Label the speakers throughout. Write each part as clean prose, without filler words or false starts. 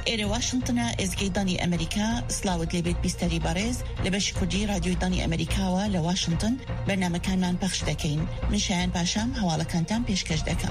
Speaker 1: ئێرە واشنگتنە ئێزگەی ئەمریکا سلااوت لێبێت بیستەری بەڕێز لە بەشی کوردی رادیۆی دانی ئەمریکاوە لە واشنگتن بەرنامەکانمان پەخش دەکەین. من شایان پاشام هەواڵەکانتان پێشکەش دەکەم.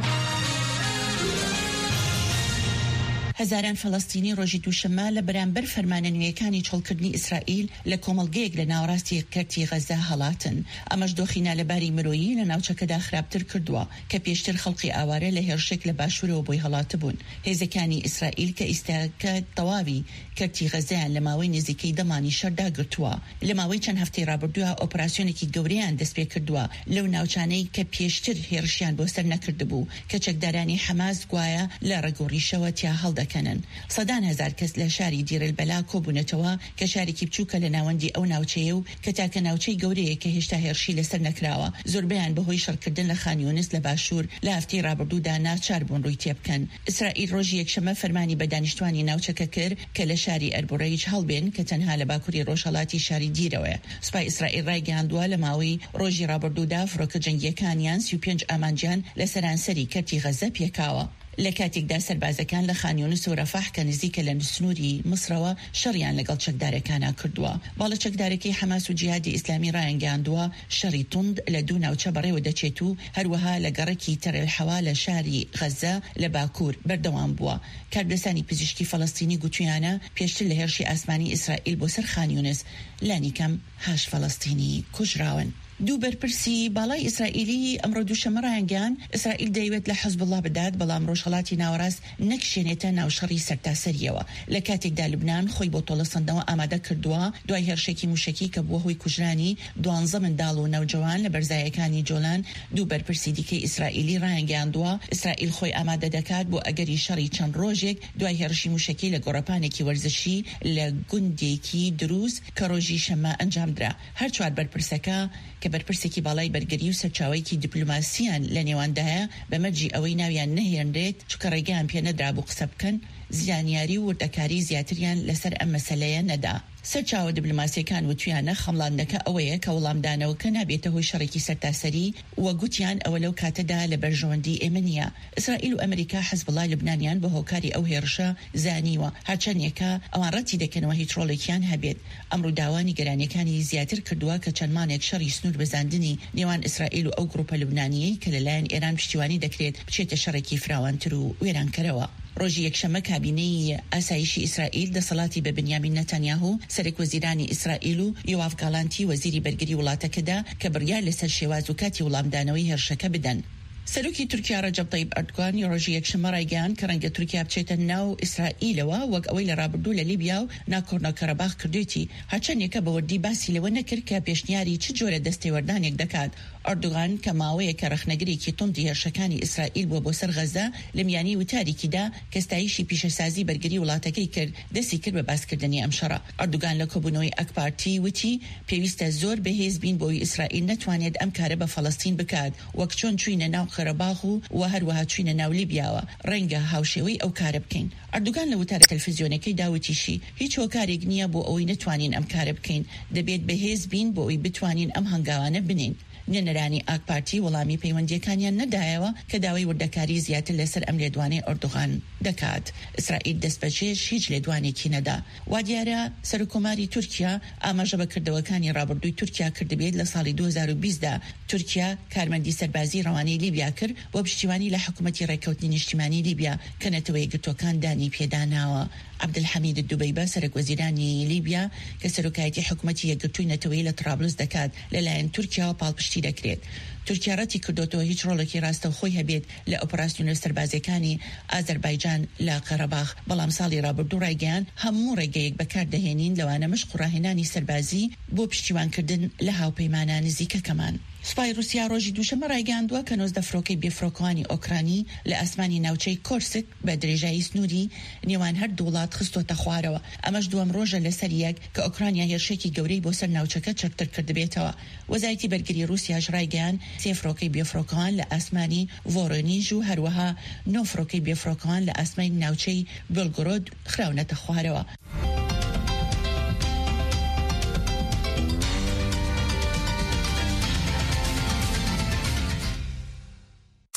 Speaker 1: هەزاران فەڵەستینی ڕۆژی دووشەمە لە بەرامبەر فەرمانە نوێیەکانی چۆڵکردنی ئیسرائیل لە کۆمەڵگەیەک لە ناوەڕاستی کەرتی غەزە هەڵاتن. ئەمەش دۆخینە لەباری مرۆیی لە ناوچەکەدا خراپتر کردووە کە پێشتر خەڵقی ئاوارە لە هێرشێک لە باشوورەوە بۆی هەڵاتە بوون. هێزەکانی ئیسرائیل کە ئیستاکە تەواوی کەرتی غەزەیان لە ماوەی نزیکەی دەمانی شەردا گرتووە. لە ماوەی چەند هەفتەی ڕابردووە ئۆپراسیۆنێکی گەورەیان دەست پێ کردووە لەو ناوچانەی کە پێشتر هێرشیان بۆ سەر نەکردبوو کە چەکدارانی حەماس گوایە لە ڕێگۆڕیشەوە تیا هەڵدەکەنن. سەدان هەزار کەس لە شاری دیرەلبەلا کۆبوونەتەوە کە شارێکی بچووکە لە ناوەندی ئەو ناوچەیە و کە تاکە ناوچەی گەورەیە کە هێشتا هێرشی لەسەر نەکراوە. زۆربیان بەهۆی شەڕکردن لە خان یونس لە باشوور لە هەفتەی ڕابردوودا ناچار بوون ڕووی تێبکەن. ئیسرائیل ڕۆژی یەکشەمە فەرمانی بە دانیشتوانی ناوچەکە کرد کە لە شاری ئەربوڕەیج هەڵبێن کە تەنها لە باکووری ڕۆژهەڵاتی شاری دیرەوەیە. سوپای ئیسرائیل ڕایگەاندووە لە ماوەی ڕۆژی ڕابردوودا فڕۆکە جەنگیەکانیان 35 ئامانجیان لە سەرانسەری کەرتی غەزە پێکاوە. لە کاتێکدا سەربازەکان لە خان یونس و ڕەفاح کە نزیکە لە نووسنووری مسرەوە شەڕیان لەگەڵ چەکدارەکانە کردووە. باڵە چەکدارەکەی حەماس و جیهادی ئیسلامی ڕایانگەاندووە شەڕی توند لە دوو ناوچە بەڕێوە دەچێت و هەروەها لە گەڕێکی تەرەلحەوا لە شاری غەزە لە باکوور بەردەوام بووە. کاربلەسانی پزیشکی فەڵەستینی گوتویانە پێشتر لە هێرشی ئاسمانی ئیسرائیل بۆ سەر خان یونس لانیکەم 8 فەڵەستینی کوژراون. دوو بەرپرسی باڵای ئیسرائیلی ئەمڕۆ دووشەمە ڕایانگەیان ئیسرائیل دەیەوێت لە حەزب الله بدات بەڵام ڕۆژهەڵاتی ناوەڕاست نەکشێنێتە ناوشەڕی سەرتاسەریەوە. لە کاتێکدا لوبنان خۆی بۆ تۆڵەسەندنەوە ئامادە کردووە دوای هێرشێکی موشکی کە بووە هۆی کوژرانی 12 منداڵ و نەوجەوان لە بەرزایەکانی جۆلان. دوو بەرپرسی دیکەی ئیسرائیلی ڕایانگەاندووە ئیسرائیل خۆی ئامادە دەکات بۆ ئەگەری شەڕی چەند ڕۆژێک دوای هێرشی موشکی لە گۆڕەپانێکی وەرزشی لە گوندێکی دروست کە ڕۆژی شەمە ئەنجامدرا. هەر چوار بەرپرسەکە کە بەرپرسێکی باڵای بەرگری و سەرچاوەیەکی دیپلۆماسیان لە نێواندایە بەمەرجی ئەوەی ناویان نەهێنرێت چونکە ڕێگەیان پێ نەدرا بوو قسە بکەن زیانیاری و وردەکاری زیاتریان لەسەر ئەم مەسەلەیە نەدا. سەرچاوە دیپلۆماسیەکان وتویانە خەمڵاندنەکە ئەوەیە کە وەڵامدانەوەکە نابێتە هۆی شەڕێکی سەرتاسەری و گوتیان ئەوە لەو کاتەدا لە بەرژەوەندی ئێمە نییە. ئیسرائیل و ئەمریکا حەزب الله لوبنانیان بە هۆکاری ئەو هێرشە زانیوە هەرچەندێکە ئەوان ڕەتی دەکەنەوە هیچ ڕۆڵێکیان هەبێت. ئەمڕۆ داوانی گەرانیەکانی زیاتر کردووە کە چەند مانێک شەڕی سنوور بەزاندنی نێوان ئیسرائیل و ئەو گروپە لوبنانیەی کە لەلایەن ئێران پشتیوانی دەکرێت بچێتە شەڕێکی فراوانتر و وێرانکەرەوە. ڕۆژی یەکشەمە کابینەی ئاسایشی ئیسرائیل دەسەڵاتی بە بنیامین نەتانیاهو سەرۆک وەزیرانی ئیسرائیل و یۆاف گاڵانتی وەزیری بەرگری وڵاتەکەدا کە بڕیار لەسەر شێواز و کاتی وەڵامدانەوەی هێرشەکە بدەن. سەرۆکی تورکیا ڕەجەب طەیب ئەردوغان ڕۆژی یەکشەمە ڕایگەیاند کە ڕەنگە تورکیا بچێتە ناو ئیسرائیلەوە وەک ئەوەی لە ڕابردوو لە لیبیا و ناکۆرنۆکەرەباخ کردوێتی. هەرچەندێکە بەوردی باسی لەوە نەکرد کە پێشنیاری چ جۆرە دەستێوەردانێک دەکات. ئەردوغان کە ماوەیە کە ڕەخنەگرێکی توندی هێرشەکانی ئیسرائیل بووە بۆ سەر غەزە لە میانی وتاریکیدا کە ستایشی پیشەسازی بەرگری وڵاتەکەی کرد دەستی کرد بە باسکردنی ئەم شەڕە. ئەردوغان لە کۆبوونەوەی ئەکپارتی وتی پێویستە زۆر بەهێز بین بۆی ئیسرائیل نەتوانێت ئەم کارە بە فەڵەستین بکات وەک چۆن چوینە ناو قەرەباخ و هەروەها چوینە ناو لیبیاوە ڕەنگە هاوشێوەی ئەو کارە بکەین. ئەردوغان لە وتارە تەلەڤیزیۆنەکەی داوتیشی هیچ هۆکارێک نییە بۆ ئەوەی نەتوانین ئەم کارە بکەین. دەبێت بەهێز بین بۆ ئەوی بتوانین ئەم هەنگاوانە بنین. نێنەرانی ئاکپارتی وەڵامی پەیوەندیەکانیان نەدایەوە کە داوای وردەکاری زیاتر لەسەر ئەم لێدوانەی ئەردوغان دەکات. ئیسرائیل دەستبەجێش هیچ لێدوانێکی نەدا. وا دیارە سەرۆکۆماری تورکیا ئاماژە بەکردەوەکانی ڕابردووی تورکیا کردبێت لە ساڵی 2020دا تورکیا کارمەندی سەربازی ڕەوانەی لیبیا کرد بۆ پشتیوانی لە حکوومەتی ڕێکەوتنی نیشتیمانی لیبیا کە نەتەوەی گرتوەکان دانی پێداناوە. عەبدولحەمید دوبەیبە سەرۆک وەزیرانی لیبیا کە سەرۆکایەتی حکوومەتی یەکگرتووی نەتەوەیی لە طرابلس دەکات لەلایەن تورکیاوە پاڵپشتی دەکرێت. تورکیا ڕەتی کردوتەوە هیچ ڕۆڵێکی ڕاستە و خۆی هەبێت لە ئۆپراسیۆنە سەربازەکانی ئازەربایجان لە قەرەباخ. بەڵام ساڵی ڕابردوو ڕایگەیاند هەموو ڕێگەیەک بەکاردەهێنین لەوانە مشق و ڕاهێنانی سەربازی بۆ پشتیوانکردن لە هاوپەیمانە نزیکەکەمان. سوپای رووسیا ڕۆژی دووشەمە ڕایگەاندووە کە 19 فڕۆکەی بێفڕۆکەوانی ئۆکرانی لە ئاسمانی ناوچەی کۆرسک بە درێژایی سنووری نێوان هەردوو وڵات خستۆتە خوارەوە. ئەمەش دووەم ڕۆژە لەسەر یەک کە ئۆکرانیا هێرشێکی گەورەی بۆ سەر ناوچەکە چەکتر کردبێتەوە. وەزارەتی بەرگری رووسیاش ڕایگەیاند 3 فڕۆکەی بێفڕۆکەوان لە ئاسمانی ڤۆرۆنیژ و هەروەها 9 فڕۆکەی بێفڕۆکەوان لە ئاسمانی ناوچەی بێلگۆرۆد خراونەتە خوارەوە.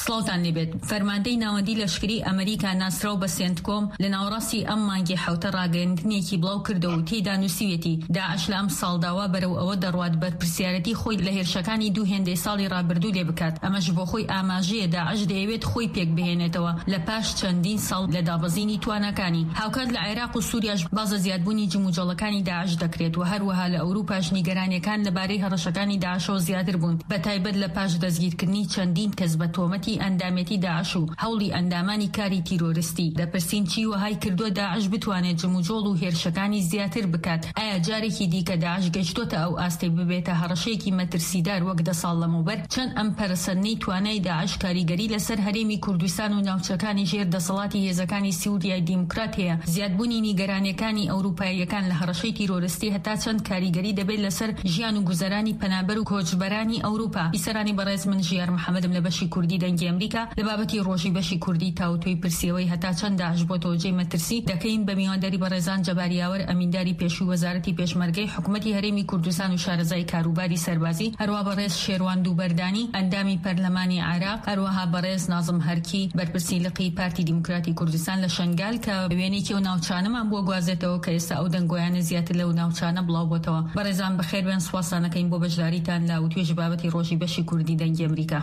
Speaker 2: سڵاوتان لێبێت. فەرماندەی ناوەندی لەشکری ئەمریکا ناسراو بە سێنتکۆم لە ناوەڕاستی ئەم مانگی حوتە ڕاگەیاندنێکی بڵاو کردەوە و تێیدا نووسیوێتی داعش لە ئەم ساڵداوا بەرەو ئەوە دەڕوات بەرپرسیارەتی خۆی لە هێرشەکانی دوو هێندەی ساڵی ڕابردوو لێ بکات. ئەمەش بۆ خۆی ئاماژەیە داعش دەیەوێت خۆی پێک بهێنێتەوە لە پاش چەندین ساڵ لە دابەزینی توانەکانی. هاوکات لە عێراق و سووریاش بازە زیادبوونی جموجەڵەکانی داعش دەکرێت و هەروەها لە ئەوروپاش نیگەرانیەکان لەبارەی هەڕەشەکانی داعشەوە زیاتر بوون، بەتایبەت لە پاش دەستگیرکردنی چەندین کەس بە تۆمەتی ئەندامێتی داعش و هەوڵی ئەندامانی کاری تیرۆریستی. دەپرسین چی وەهای کردووە داعش بتوانێت جموجۆڵ و هێرشەکانی زیاتر بکات؟ ئایا جارێکی دیکە داعش گەشتۆتە ئەو ئاستەی ببێتە هەڕەشەیەکی مەترسیدار وەک 10 ساڵ لەمەوبەر؟ چەند ئەم پەرەسەندنەی توانای داعش کاریگەری لەسەر هەرێمی کوردستان و ناوچەکانی ژێر دەسەڵاتی هێزەکانی سووریای دیموکرات هەیە؟ زیادبوونی نیگەرانیەکانی ئەوروپاییەکان لە هەڕەشەی تیرۆریستی هەتا چەند کاریگەری دەبێت لەسەر ژیان و گوزەرانی پەنابەر و کۆچبەرانی ئەوروپا؟ بیسەرانی بەڕێز من ژیار محەممەدم لە بەشی کوردی دەنگی ئەمریکا لە بابەتی ڕۆژی بەشی کوردی تاوتۆی پرسیەوەی هەتا چەند داعش بۆ تۆجەی مەترسی دەکەین بە میوانداری بەڕێزان جەباریاوەر ئەمینداری پێشووی وەزارەتی پێشمەرگەی حکوومەتی هەرێمی کوردستان و شارەزای کاروباری سەربازی، هەروەها بەڕێز شێروان دووبەردانی ئەندامی پەرلەمانی عێراق، هەروەها بەڕێز نازم هەرکی بەرپرسی لقی پارتی دیموکراتی کوردستان لە شنگال کە وێنێکی و ناوچانەمان بۆ گوازێتەوە کە ئێستا ئەو دەنگۆیانە زیاتر لەو ناوچانە بڵاو بۆتەوە. بەڕێزان بەخێر بێن، سوپاسانەکەین بۆ بەشداریتان لە توێژ بابەتی ڕۆژی بەشی کوردی دەنگی ئەمریکا.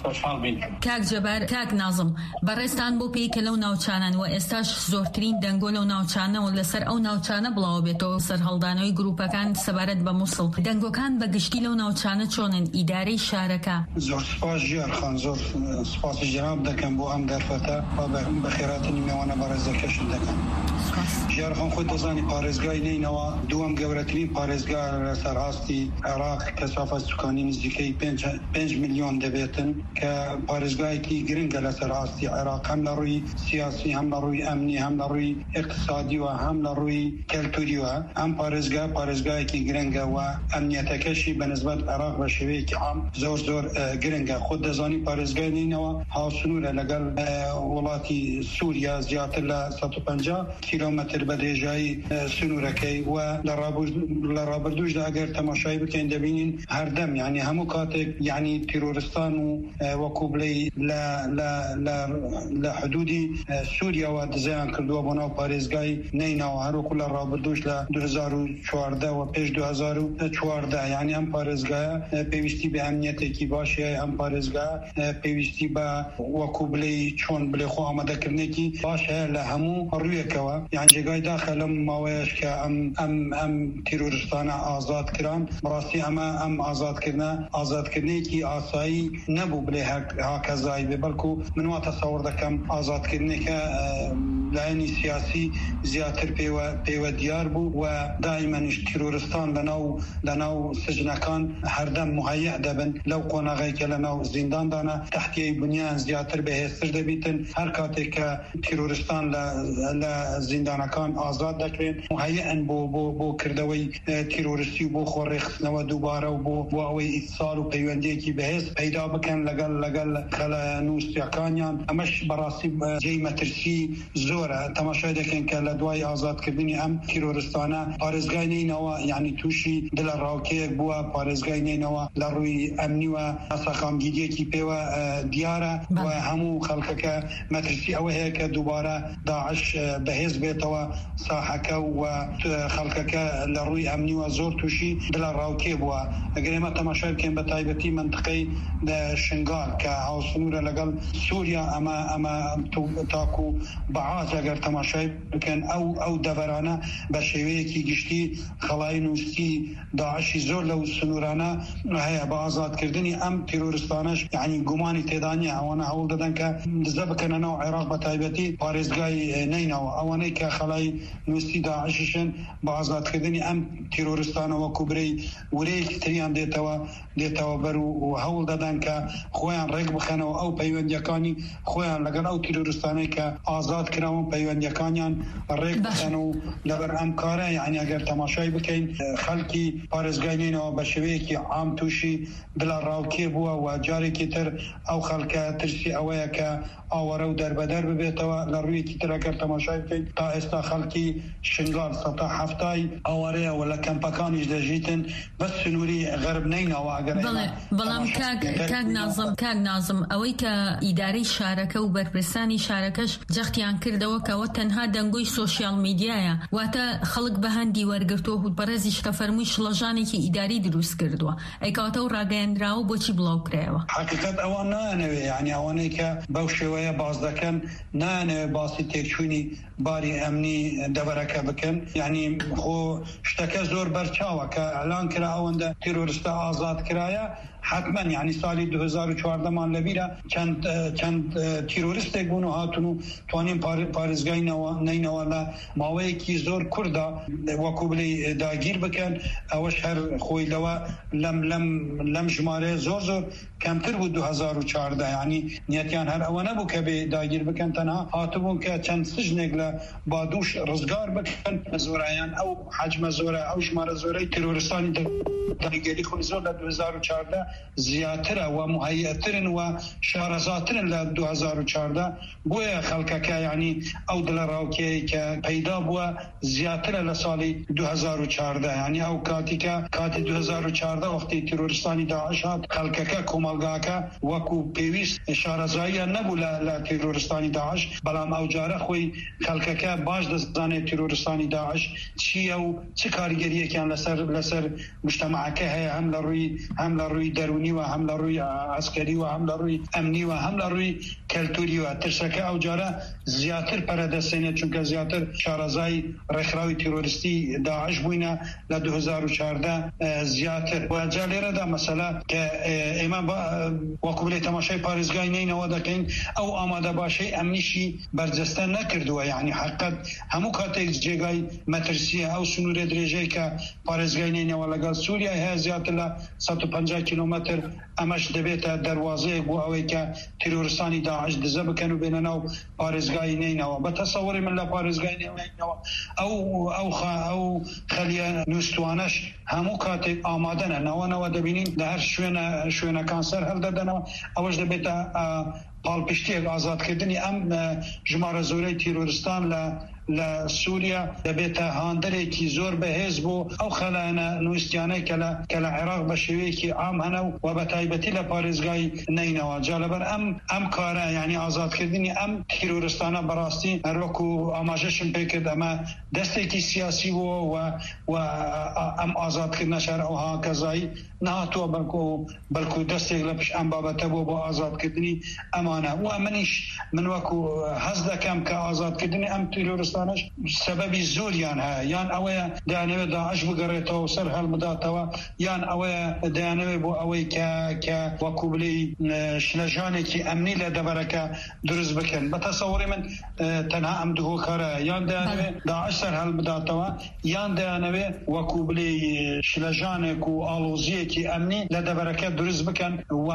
Speaker 2: کاک جەبار، کاک نازم، بەڕێستان بۆ پێی کە لەو ناوچانن و ئێستاش زۆرترین دەنگۆ لەو ناوچانەوە لەسەر ئەو ناوچانە بڵاو بێتەوە سەر هەڵدانەوەی گروپەکان سەبارەت بە مووسڵ. دەنگۆکان بەگشتی لەو ناوچانە چۆنن؟ ئیدارەی شارەکە.
Speaker 3: زۆر سپاس ژیار خان، زۆر سپاسی جناب دەکەم بۆ ئەم دەرفەتە بە خێراتنی میوانە بەڕێزەکەشن دەکەم. ژیار خان خۆی دەزانی پارێزگای نینەوە دووەم گەورەترین پارێزگا لە سەرهاستی عێراق کەسافەت سوکانی نزیکەی 5 میلیۆن دەبێتن کە پارێزگایەکی گرنگە لە سەرهاستی عێراق، هەم لە ڕووی سیاسی، هەم لە ڕووی ئەمنی، هەم لە ڕووی اقتصادی و هەم لە ڕووی کەلتوریوە. ئەم پارێزگایەکی گرنگە و ئەمنیەتەکەشی بەنسبەت عێراق بە شێوەیەکی عام زۆر گرنگە. خۆت دەزانی پارێزگای نینەوە هاوسنوورە لەگەڵ وڵاتی سووریا، زیاتر لە 150 کیلۆمەتر بە درێژایی سنوورەکەی و لە ڕابردووشدا ئەگەر تەماشای بکەین دەبینین هەردەم یعنی هەموو کاتێک یعنی تیرۆریستان و وەکو بڵێ لە حدودی سووریاوە دزیان کردووە بۆ ناو پارێزگای نینەوە، هەروەکو لە ڕابردووش لە 2014 و پێش 2014. یعنی ئەم پارێزگایە پێویستی بە ئەمنیەتێکی باشە، ئەم پارێزگایە پێویستی بە وەکو بڵێ چۆن بڵێ خۆ ئامادەکردنێکی باشە لە هەموو ڕوویەکەوە. یان جێگای داخە لەم ماوەیەش کە ئەم تیرۆریستانە ئازاد کران، بەڕاستی ئەم ئازادکردنێکی ئاسایی نەبوو بڵێ هاکەزایی بێ، بەڵکو من وا تەسەوڕ دەکەم ئازادکردنێکە لایەنی سیاسی زیاتر پێوە دیار بوو و دائیمەنیش تیرۆریستان لەناو سجنەکان هەردەم مهەیە دەبن لەو قۆناغێکە لەناو زینداندانە تەحتیەی بنیان زیاتر بەهێزتر دەبیتن. هەر کاتێک کە تیرۆریستان لە زیندانەکان ئازاد دەکرێن مهەیەن بۆ کردەوەی تیرۆریستی و بۆ خۆڕێخستنەوە دووبارە و بۆ ئەوەی ئیتصال و پەیوەندیەکی بەهێز پەیدا بکەن لەگەڵ خەلە نووسیەکانیان. ئەمەش بەڕاستی جێی مەترسی زۆرە. تەماشای دەکەن کە لە دوای ئازادکردنی ئەم تیرۆریستانە پارێزگای نینەوە یعنی تووشی دلە ڕاوکەیەک بووە. پارێزگای نینەوە لە ڕووی ئەمنی و ئاساقامگیریەکی پێوە دیارە و هەموو خەڵکەکە مەترسی ئەوە هەیە کە دووبارە داعش بەهێز بێتەوە ساحەکە و خەڵکەکە لە ڕووی ئەمنی و زۆر تووشی دلە ڕاوکێ بووە. ئەگەر ئێمە تەماشای بکەین بە تایبەتی منطقەی شنگال کە هاوسنوورە لەگەڵ سووریا، ئەمە تاکو بەعاز ئەگەر تەماشای بکەن ئەو دەڤەرانە بە شێوەیەکی گشتی خەڵای نووستی داعشی زۆر لەو سنوورانە هەیە. بە ئازادکردنی ئەم تیرۆریستانەش یعنی گومانی تێدانە ئەوانە هەوڵ دەدەن کە دزە بکەنە ناو عێراق بە تایبەتی پارێزگای نینەوە. ئەوانەی کە خەڵای نووستی داعشیشن بە ئازادکردنی ئەم تیرۆریستانە وەکو برەی ورەیەکی تریان دێتەوە بەر و هەوڵ دەدەن کە خۆیان ڕێک بخەنەوە ئەو پەیوەندیەکانی خۆیان لەگەڵ ئەو تیرۆریستانەی کە ئازاد کراون بەڵام پەیوەندیەکانیان ڕێک بکەن و لەبەر ئەم کارە یعنی ئەگەر تەماشای بکەین خەڵکی پارێزگاینینەوە بە شێوەیەکی عام تووشی دڵە ڕاوکێ بووە و جارێکی تر ئەو خەڵکە ترسی ئەوەیە کە ئاوەرە و دەربەدەر ببێتەوە لە ڕوویەکی تر ئەگەر تەماشای بکەین تا ئێستا خەڵکی شنگال سەتا هەفتای ئاوەرەیە و لە کەمپەکانیش دەژیتن بەس سنووری غەرب نینەوە ئەگەر
Speaker 2: بەڵام کاک نازم ئەوەی کە ئیدارەی شارەکە و بەرپرسانی شارەکەش جەختیان کردەوە کەەوە تەنها دەنگۆی سۆشیال میدیایە واتە خەڵک بە هەندی وەرگرتووە و بەڕێزیش کە فەرمووی شڵەژانێکی ئیداری دروست کردووە ئەیکاتە و ڕاگەیاندراوە بۆچی بڵاو کرایەوە
Speaker 3: حقیقەت ئەوان نانەوێ یعنی ئەوانەی کە بەو شێوەیە باز دەکەن نانەوێ باسی تێکچوونی باری ئەمنی دەبەرەکە بکەن یعنی خۆ شتەکە زۆر بەرچاوە کە ئەلان کرا ئەوەندە تیرۆریستە ئازاد کرایە حتما یعنی سالی 2014 مان لەبیرە چەند تیرۆریستێک بوون و هاتون و توانین پارێزگای نینەوە لە ماوەیەکی زۆر کووردا وەکو بڵێ داگیر بکەن ئەوەش هەر خۆی لەوە لەم ژمارە زۆر کەمتر بوو 2014 یعنی نیەتیان هەر ئەوە نەبوو کە بێ داگیر بکەن تەنها هاتبوون کە چەند سژنێک لە بادوش ڕزگار بکەن زۆرایان ئەو حەجمە زۆرە ئەو ژمارە زۆرەی تیرۆریستانی داگیری خۆی زۆر لە 2014 زیاترە و مهیەترن و شارەزاترن لە 2014 بۆیە خەڵکەکە یعنی ئەو دڵە ڕاوکێی کە پەیدا بووە زیاترە لە ساڵی 2014 یعنی ئەو کاتی 2014 وەختی تیرۆریستانی داعش هات خەڵکەکە کۆمەلگاکە وەکو پێویست شارەزاییە نەبوو لە تیرۆریستانی داعش بەڵام ئەو جارە خۆی خەڵکەکە باش دەزانێت تیرۆریستانی داعش چییە و چ کاریگەریەکیان لەسەر مجتەمەعەکە هەیە هەم لە ڕووی دەرونی و هەم لە ڕووی عسکەری و هەم لە ڕووی ئەمنی و هەم لە ڕووی کەلتوری و ترسەکە ئەو جارە زیاتر پەرەدەستێنێت چونکە زیاتر شارەزای ڕێکخراوی تیرۆریستی داعش بووینە لە 2014 زیاتر و جا لێرەدا مەسەلە کە ئێمە وەکو بڵێ تەماشای پارێزگای نینەوە دەکەین ئەو ئامادە باشەی ئەمنیشی بەرجەستە نەکردووە یعنی حقیقەت هەموو کاتێک جێگای مەترسیە ئەو سنوورە درێژەی کە پارێزگای نینەوە لەگەڵ سووریا هەیە زیاتر لە 150 کیلومتر ئەمەش دەبێتە دەواازەیەک بۆ ئەوەی کە تیرۆریستانی داعش دزە بکەن و بێنە ناو پارێزگای نینەوە بە تەسەووری من لە پارێزگای نینەوە ئەو خەلیە نووسوانەش هەموو کاتێک ئامادەنە ناوەنەوە دەبینین لە هەر شوێنەکان سەر هەڵدەدەنەوە ئەوەش دەبێتە پاڵپشتێک ئازادکردنی ئەم ژمارە زۆرەی تیرۆریستان لە سووریا دەبێتە هاندەرێکی زۆر بەهێز بۆ ئەو خەلایەنە نووسیانەی کە لە عێراق بە شێوەیەکی عام هەنە و بە تایبەتی لە پارێزگای نینەوە جا لەبەر ئەم کارە یعنی ئازادکردنی ئەم تیرۆریستانە بەڕاستی هەروەکو ئاماژەشم پێ کرد ئەمە دەستێکی سیاسی بووە و ئەم ئازادکردنە شار ئەوها کەزایی نهاتووە بەڵکو دەستێک لە پشت ئەم بابەتە بۆ ئازادکردنی ئەمانە و ئەمەنیش من وەکو هەست دەکەم کە ئازادکردنی ئەم تیرۆریستانەش سەبەبی زۆریان هەیە یان ئەوەیە دەیانەوێت داعش بگەڕێتەوە سەر هەڵبداتەوە یان ئەوەیە دەیانەوێت بۆ ئەوەی کە وەکو بڵێ شلەژانێکی ئەمنی لە دەبەرەکە دروست بکەن بە تەسەووری من تەنها ئەم دوو کارە یان دەیانەوێت داعش سەر هەڵبداتەوە یان دەیانەوێت وەکو بڵێ شلەژانێک و ئاڵۆزیەکی ئەمنی لە دەبەرەکە دروست بکەن و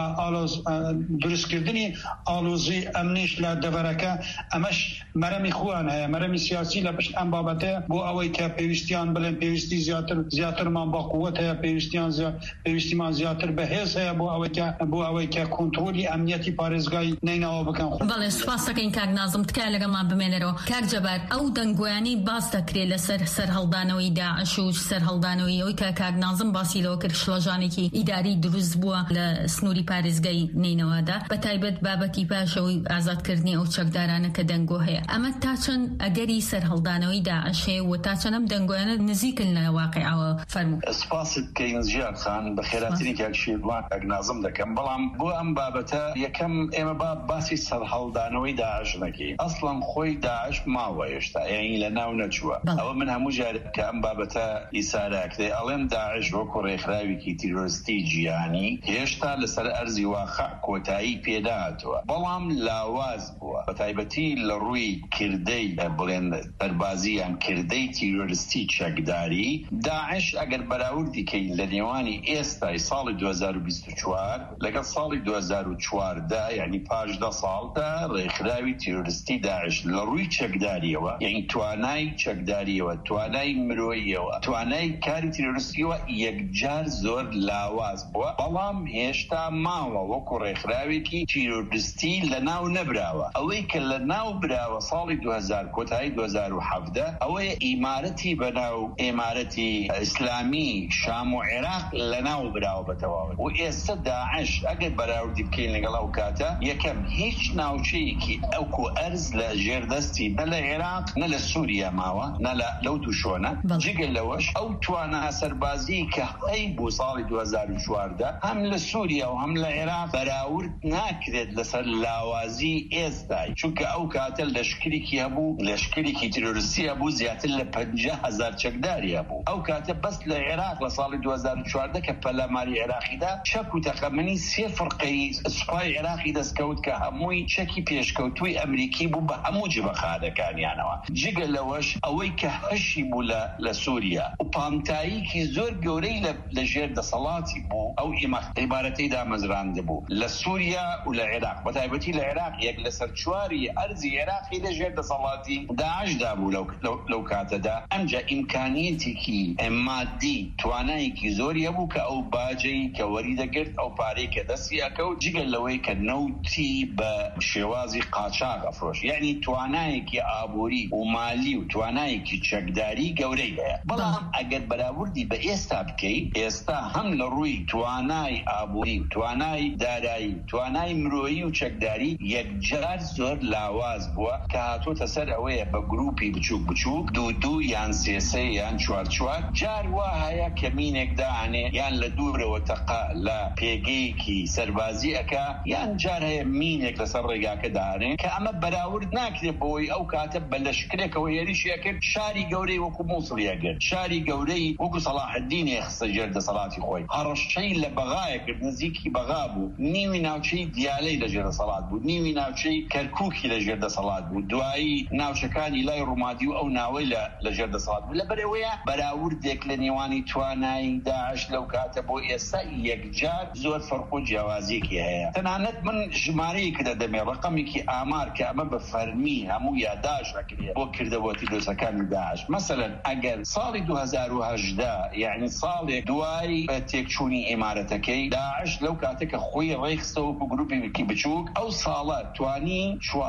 Speaker 3: دروستکردنی ئالۆزی ئەمنیش لە دەبەرەکە ئەمەش مەرەمی خوان هەیە مەرەمی سیاسی لە پشت ئەم بابەتەیە بۆ ئەوەی کە پێویستیان بڵێن پێویستی زیاترمان با قووەت هەیە پێویستیمان زیاتر بەهێز هەیە بۆ ئەوەی کە کۆنتڕۆلی ئەمنیەتی پارێزگای نینەوە بکەن.
Speaker 2: بەڵێ سوپاس دەکەین کاک نازم تکایە لەگەڵمان بمێنەرەوە. کاک جەبار ئەو دەنگۆیانەی باس دەکرێت لەسەر سەرهەڵدانەوەی داعش و سەرهەڵدانەوەی ئەوەی کە کاک نازم باسی لەوە کرد شڵەژانێکی ئیداری دروست بووە لە سنووری پارێزگای نینەوەدا بە تایبەت بابەتی پاشەوەی ئازادکردنی ئەو چەکدارانە کە دەنگۆ هەیە ئەمە تا چەند ئەگەری سەرهەڵدانەوەی داعش هەیە و تا چەند ئەم دەنگۆیانە نزیکن لە واقعەوە فەرموو.
Speaker 4: سپاست کەین ژیان خان بە خێراتنی کاک شیروان کاک نازم دەکەم بەڵام بۆ ئەم بابەتە یەکەم ئێمە باسی سەرهەڵدانەوەی داعش نەکەین ئەسڵەن خۆی داعش ماوە هێشتا یعنی لە ناو نەچووە ئەوە من هەموو جارێک کە ئەم بابەتە ئیساراکرێ ئەڵێم داعش وەکو ڕێکخراوێکی تیرۆریستی گیانی هێشتا لەسەر ئەرزی واقع کۆتایی پێداهاتووە، بەڵام لاواز بووە بە تایبەتی لە ڕووی کردەی بڵێن دەربازیان کردەی تیرۆریستی چەکداری. داعش ئەگەر بەراوردی کەین لە نێوانی ئێستای ساڵی 2024 لەگەڵ ساڵی 2014 یعنی پاش 10 ساڵدا ڕێکخراوی تیرۆریستی داعش لە ڕووی چەکداریەوە، یعنی توانای چەکداریەوە، توانای مرۆییەوە، توانای کاری تیرۆریستیەوە یەکجار زۆر لاواز بووە، بەڵام هێشتا ماوە وەکو ڕێکخراوێکی تیرۆریستی لە ناو نەبراوە. ئەوەی کە لە ناو براوە ساڵی 2000 کۆتایی 2017 ئەوەیە ئیمارەتی بەناو ئێمارەتی ئیسلامی شام و عێراق لە ناو براوە بەتەواوی. و ئێستا داعش ئەگەر بەراوردی بکەین لەگەڵ ئەو کاتە یەکەم هیچ ناوچەیەکی ئەوکو ئەرز لە ژێردەستی نە لە عێراق نە لە سووریا ماوە نە لەو تووشۆنە. جگە لەوەش ئەو توانە سەربازی کە هەی بۆ ساڵی 2014 هەم لە سووریا و هەم لە عێراق بەراورد ناکرێت لەسەر لاوازی ئێستای، چونکە ئەو کاتە لەشکرێکی هەبوو، لەشکرێکی تیرۆریستی هەبوو زیاتر لە 50,000 چەکداری هەبوو. ئەو کاتە بەس لە عێراق لە ساڵی 2014 کە پەلاماری عێراقیدا چەک و تەقەمەنی 3 فرقەی سوپای عێراقی دەستکەوت کە هەمووی چەکی پێشکەوتووی ئەمریکی بوو بە هەموو جبەخانەکانیانەوە. جگە لەوەش ئەوەی کە هەشی بوو لە سووریا و پامتاییکی زۆر گەورەی لە ژێر دەسەڵاتی بوو ئەو عیبارەتەی دامەزراند بوو لە سووریا و لە عێراق، بە تایبەتی لە عێراق یەک لەسەر چواری ئەرزی عێراقی لە ژێر دەسەڵاتی داعشدا بوو لەو کاتەدا. ئەمجا ئیمکانیەتێکی مادی توانایەکی زۆری هەبوو کە ئەو باجەی کە وەری دەگرت ئەو پارەی کە دەستی ئەکەوت جگە لەوەی کە نەوتی بە شێوازی قاچاق ئەفرۆش، یعنی توانایەکی ئابووری و مالی و توانایەکی چەکداری گەورەی هەیە. بەڵام ئەگەر بەراوردی بە ئێستا بکەیت، ئێستا هەم لە ڕووی توانای ئابووری و توانای دارایی، توانای مرۆیی و چەکداری یەکجار زۆر لاواز بووە کە هاتوۆتە سەر ئەوەیە بە گروپی بچووک بچووک دوو یان سێ یان چوار جار وا هەیە کەمینێک داهەنێ یان لە دوورەوە تەقا لە پێگەیەکی سەربازی ئەکا، یان جار هەیە مینێک لەسەر ڕێگاکە داهەنێ کە ئەمە بەراورد ناکرێت بەوەی ئەو کاتە بە لەشکرێکەوە هێریشیە کرد شاری گەورەی وەکو مووسڵیە کرد، شاری گەورەی وەکو سەلاحەددینێ خستە ژێر دەسەڵاتی خۆی، هەڕەشەی لە بەغایە کرد، نزیکی بەغا بوو، نیوی ناوچەی دیالەی لە ژێر دەسەڵات بوو، نیوی ناوچەی کەرکووکی لە ژێر دەسەڵات بوو، دوایی ناوچەکانی لای ڕوومادی و ئەو ناوەی لە ژێر دەسەڵات بوو. لەبەرەوەیە بەراوردێک لە نێوانی توانایی داعش لەو کاتە بۆ ئێستا یەکجار زۆر فەرق و جیاوازیەکی هەیە. تەنانەت من ژمارەیەک دەدەمێ ڕقەمێکی ئامار کە ئەمە بە فەرمی هەموو یادداشت ئەکرێت بۆ کردەوەتی دۆستەکانی داعش. مەسەلەن ئەگەر ساڵی 2018 یعنی ساڵێک دوای تێکچوونی ئیمارەتەکەی داعش لەو کاتە کە خۆی ڕێخستەوە بۆ گروپێکی بچووک، ئەو ساڵە توانی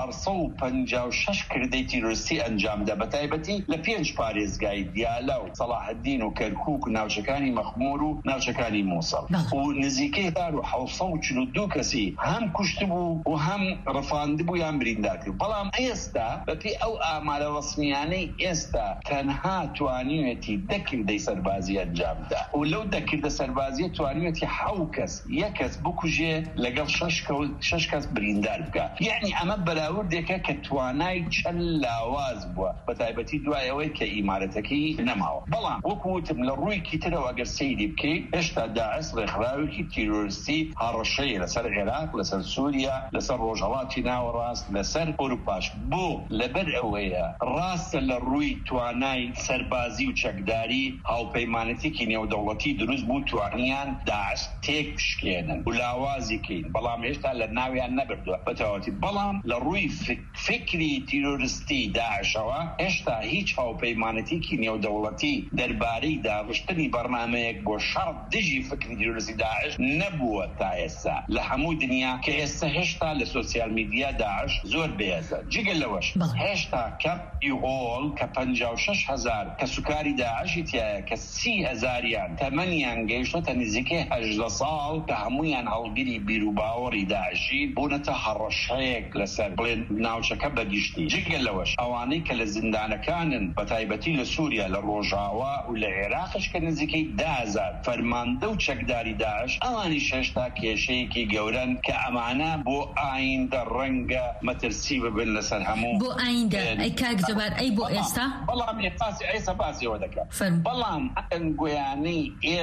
Speaker 4: 456 کردەی تیرۆریستی ئەنجامدا بە تایبەتی لە 5 پارێزگای دیالە و سەلاحەددین و کەرکووک و ناوچەکانی مەخمور و ناوچەکانی مووسڵ و نزیکەی 742 کەسی هەم کوشتبوو و هەم ڕەفاندبوو یان بریندار کرد. بەڵام ئێستا بەپێی ئەو ئامارە ڕەسمیانەی ئێستا تەنها توانیوێتی 10 کردەی سەربازی ئەنجامدا و لەو 10 کردە سەربازیە توانیوێتی 7 کەس یەک کەس بکوژێ لەگەڵ 6 کەس بریندار بکە. یعنی ئەمە بەراوردێکە کە توانای چەند لاواز بووە بە تایبەتی دوای ئەوەی کە ئیمارەتەکەی نەماوە. بەڵام وەکوتم لە ڕوویکی ترەوە ئەگەر سەیری بکەیت هێشتا داعش ڕێکخراوێکی تیرۆریستی هەڕەشەیە لەسەر عێراق، لەسەر سووریا، لەسەر ڕۆژهەڵاتی ناوەڕاست، لەسەر ئەوروپاش. بۆ لەبەر ئەوەیە ڕاستە لە ڕووی توانای سەربازی و چەکداری هاوپەیمانەتێکی نێودەوڵەتی دروست بوو توانیان داعش تێک بشکێنن و لاوازی کەین، بەڵام هێشتا لە ناویان نەبردووە بەتەواوەتی. بەڵام لە ڕووی فکری تیرۆریستی داعشەوە هێشتا هیچ هاوپەیمانەتێکی نێودەوڵەتی دەربارەی دابشتنی بەرنامەیەک بۆ شەڕ دژی فکری تیرۆریستی داعش نەبووە تا ئێستا لە هەموو دنیا، کە ئێستا هێشتا لە سۆسیال میدیا داعش زۆر بێزە. جگە لەوەش هێشتا کەپ ئیهۆڵ کە 56,000 کە سوکاری داعشی تایە کە 30,000یان تەمەنیان گەیشتۆتە نزیکەی 18 ساڵ کە هەمویان هەڵگیری بیرروباوەڕی داعشی بوونەتە هەڕەشەیەک لەسەر بڵێن ناوچەکە بەگشتی. جگە لەوەش ئەوانەی کە لە زیندانەکانن بە تایبەتی لە سووریا، لە ڕۆژاوا و لە عێراقش کە نزیکەی 10,000 فەرماندە و چەکداری داعش، ئەوانی شێشتا کێشەیەکی گەورن کە ئەمانە بۆ ئایندە ڕەنگە مەترسی ببن لەسەر هەموو
Speaker 2: بۆ ئایندە. ئەی کاک جەبار ئەی بۆ ئێستا
Speaker 4: بەڵام ئێستا باسیەوە دەکات. بەڵام ئەنگویانەی ئێستا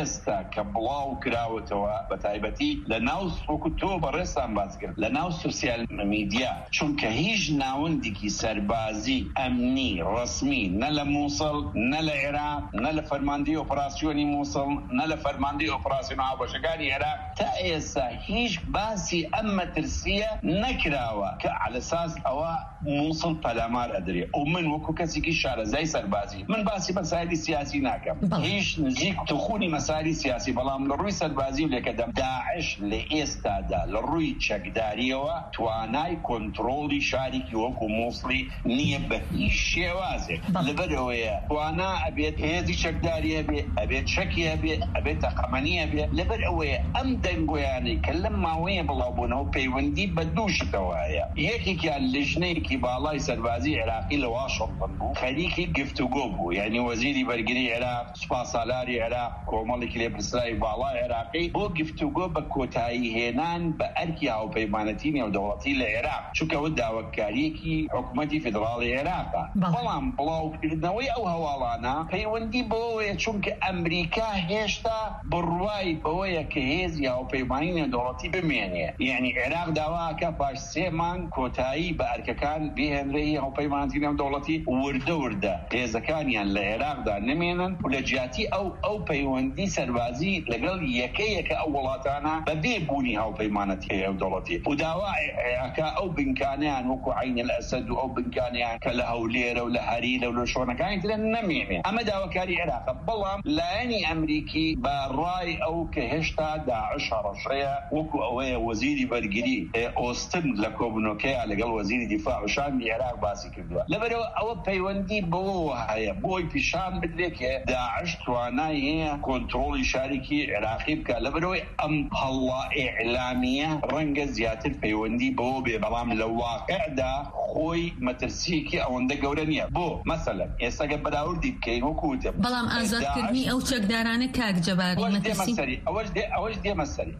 Speaker 4: کە بڵاو کراوەتەوە بە تایبەتی لە ناو وەکو تۆ بەڕێستان باس کرد لە ناو سوسیال میدیا، چونکە هیچ ناوەندێکی سەربازی ئەمنی ڕسمی نە لە مووسڵ نە لە عێراق نە لە فەرماندەی ئۆپراسیۆنی مووسڵ نە لە فەرماندەی ئۆپراسیۆن هاوبەشەکانی عێراق تا ئێستا هیچ باسی ئەم مەترسیە نەکراوە کە عەلە ئەساس ئەوە مووسڵ پەلامار ئەدرێ و من وەکو کەسێکی شارەزای سەربازی من باسی مەسایلی سیاسی ناکەم، هیچ نزیک توخونی مەسایلی سیاسی، بەڵام لە ڕووی سەربازی و لێکەدەم داعش لە ئێستادا لە ڕووی چەکداریەوە توانای کۆنتڕۆڵی شارێکی وەکو مووسڵی نییە بە هیچ شێوازێک. لەبەرەوەیە توانا ئەبێت هێزی چەکداری هەبێ، ئەبێت چەکی هەبێ، ئەبێت تەقەمەنی هەبێ. لەبەر ئەوەیە ئەم دەنگۆیانەی کە لەم ماوەیە بڵاوبوونەوە پەیوەندی بە دووشتەوەیە. یەکێکیان لیژنەیەکی باڵای سەربازی عێراقی لە واشنگتن بوو، خەریکی گفتوگۆ بوو، یعنی وەزیری بەرگری عێراق، سوپاسالاری عێراق، کۆمەڵێکی لێپرسرای باڵای عێراقی بۆ گفتوگۆ بە کۆتایی هێنان بە ئەرکی هاوپەیمانەتی نێودەوڵەتی لە عێراق، چونکەوە داواکاریەکی حکوومەتی فێدراڵی عێراقە. بەڵام بڵاوکردنەوەی ئەو هەواڵانە پەیوەندی بەوەیە چونکە ئەمریکا هێشتا بڕوای بەوەیە کە هێزی هاوپەیمانی نێودەوڵەتی بمێنێ، یعنی عێراق داواکە پاش 3 مانگ کۆتایی بە ئەرکەکان بهێنرەی هاوپەیمانەتی نێودەوڵەتی وردە هێزەکانیان لە عێراقدا نمێنن و لە جیاتی ئەو پەیوەندی سەربازی لەگەڵ یەکەیەکە ئەو وڵاتانە بەبێ بوونی هاوپەیمانەتی نێودەوڵەتی و داواکە ئەو بنکانیان وەکو عین الئەسەد و ئەو بنکانیان کە لە هەولێرە و لە هەریرە و لە شۆنەکانی ترە نمێنێ. ئەمە داواکاری عێراقە. بەڵام لایەنی ئەمریکی بە ڕای ئەو کە هێشتا داعش هەڕەشەیە، وەکو ئەوەیە وەزیری بەرگری ئۆستن لە کۆبنەوەکەیە لەگەڵ وەزیری دیفاع و شانی عێراق باسی کردووە. لەبەرەوە ئەوە پەیوەندی بەوە هەیە بۆی پیشان بدرێت کە داعش توانای هەیە کۆنتڕۆڵی شارێکی عێراقی بکە. لەبەرەوەی ئەم هەڵا ئیعلامیە ڕەنگە زیاتر پەیوەندی بەوە بێ، بەڵام لە واقعدا خۆی مەترسیەکی ئەوەندە گەورە نییە. بۆ مەسەلەن ئێستاگە بەراوردی بکەین وەکو وتم،
Speaker 2: بەڵام ئازادکردنی ئەو چەکدارانە کاک جەباری مەترسی
Speaker 4: ئەوەش دێمە سەری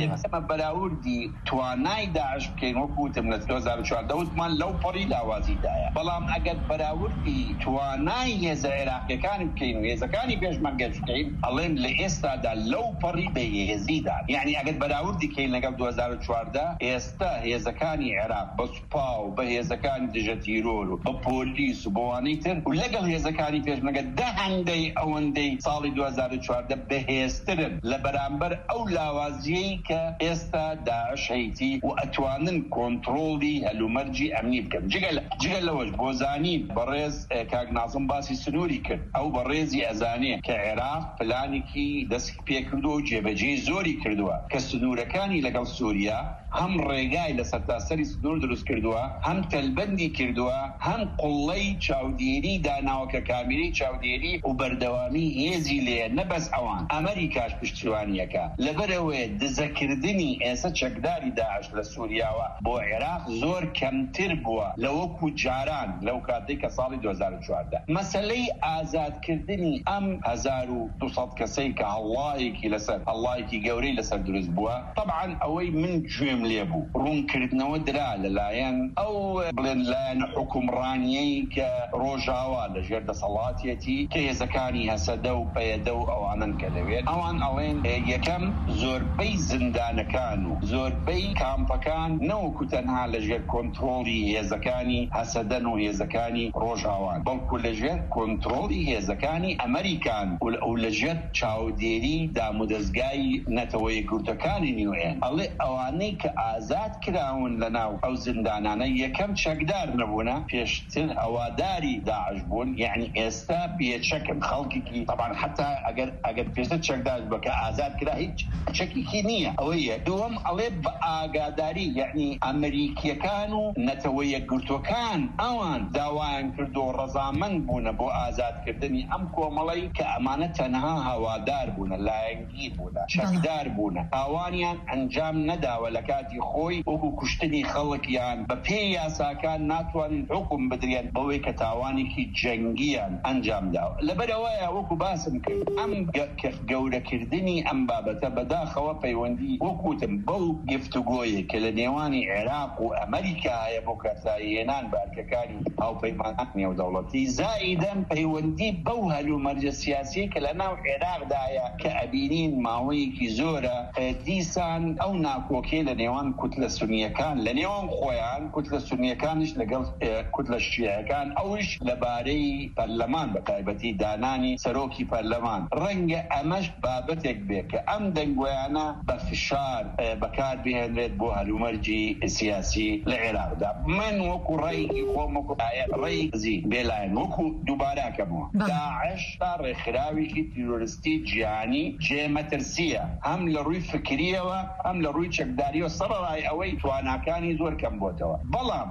Speaker 4: بەراوردی توانای داعش بکەین وەکو وتم لە 2014 وتمان لەو پەڕی لاوازیدایە. بەڵام ئەگەر بەراوردی توانای هێزە عێراقیەکانی بکەین و هێزەکانی پێشمەرگەش بکەین، ئەڵێن لە ئێستادا لەو پەڕی بەهێزیدا، یعنی ئەگەر بەراوردی کەین لەگەڵ 2014 ئێستا هێزەکانی عێراق بە سوپا و بە هێزەکانی دژە تیرۆر و بە پۆلیس و بۆوانەی تر و لەگەڵ هێزەکانی پێشمەرگە هەندەی ئەوەندەی ساڵی 2014 بەهێزترن لە بەرامبەر ئەو لاوازیەی کە ئێستا داعش هەیتی و ئەتوانن کۆنتڕۆڵی هەلومەرجی ئەمنی بکەن. جگە لەوەش بۆ زانین بەڕێز کاک نازم باسی سنووری کرد، ئەو بەڕێزی ئەزانێ کە عێراق پلانێکی دەست پێکردووە و جێبەجێی زۆری کردووە کە سنوورەکانی لەگەڵ سووریا هەم ڕێگای لە سەرتاسەری سنوور دروست کردووە، هەم تەلبەندی کردووە، هەم قوڵەی چاودێری داناوەکە کامیرەی چاودێری و بەردەوامی هێزی لێ نەبەس ئەوان ئەمریکاش پشتیوانیەکە. لەبەرەوەی دزەکردنی ئێستا چەکداری داعش لە سووریاوە بۆ عێراق زۆر کەمتر بووە لە وەکو جاران لەو کاتەی کە ساڵی 2014. مەسەلەی ئازادکردنی ئەم 1200 کەسەی کە هەڵایەکی گەورەی لەسەر دروست بووە، طبعا ئەوەی من گوێم لێ بوو ڕوونکردنەوە درا لەلایەن ئەو بڵێن لایەن حکومڕانیەی کە ڕۆژاوا لەژێر دەسەڵاتێتی کە هێزەکانی هەسەدە و پەیەدە و ئەوانن کە لەوێن ئەوان ئەڵێن یەکەم زۆربەی زیندانەکان و زۆربەی کامپەکان نەوەکو تەنها لەژێر کۆنتڕۆڵی هێزەکانی هەسەدەن و هێزەکانی ڕۆژاوان، بەڵکو لەژێر کۆنتڕۆڵی هێزەکانی ئەمریکان و لەژێر چاودێری دامودەستگای نەتەوەی گورتەکانی نیوێن. ئەڵێ ئەوانەی کە ئازاد کراون لەناو ئەو زیندانانە یەکەم چەکدار نەبوونە، پێشتر هەواداری داعش بوون، یعنی ئێستا بێچەکن خەڵکێکی طبعا حتا ئەگەر پێشتر چەکدار بکە ئازاد کرا هیچ چەکێکی نییە. ئەوەیە دووەم ئەڵێ بە ئاگاداری، یعنی ئەمریکیەکان و نەتەوەی یەکگرتوەکان ئەوان داوایان کردو و ڕەزامەند بوونە بۆ ئازادکردنی ئەم کۆمەڵەی کە ئەمانە تەنها هەوادار بوونە، لایەنگیر بوونە، چەکدار بوونە، ئاوانیان ئەنجام نەداوە لە کاتی خۆی وەکو کوشتنی خەڵکیان بە پێی یاساکان ناتوانین حکم بدرێن بەوەی کە تاوانێکی جەنگیان ئەنجام داوە. لەبەرەوەیە وەکو باسم کرد ئەم گەورەکردنی ئەم بابەتە بەداخەوە ئەوە پەیوەندی وەکوتم بەو گفتوگۆیە کە لە نێوانی عێراق و ئەمریکا هەیە بۆ کەساییێنان بارکەکانی هاوپەیمانان نێودەوڵەتی زائیدەن پەیوەندی بەو هەلومەرجە سیاسی کە لە ناو عێراقدایە کە ئەبینین ماوەیەکی زۆرە دیسان ئەو ناکۆکێ لە نێوان کوتلە سونیەکان لە نێوان خۆیان کوتلە سونیەکانش لەگەڵ کوتلە شیعەکان ئەوش لەبارەی پەرلەمان بە تایبەتی دانانی سەرۆکی پەرلەمان ڕەنگە ئەمەش بابەتێک بێ کە ئەم دەنگۆیانە بە فشار بەکار بهێنرێت بۆ هەلومەرجی سیاسی لە عێراقدا. من وەکو ڕێی خۆم وەکو ڕێی زی بێلایەن وەکو دووباراکەمەوە داعش تا ڕێکخراوێکی تیرۆریستی جیهانی جێمەترسیە هەم لە ڕووی فکریەوە هەم لە ڕووی چەکداریەوە سەرڕای ئەوەی تواناکانی زۆر کەم بۆتەوە. بەڵام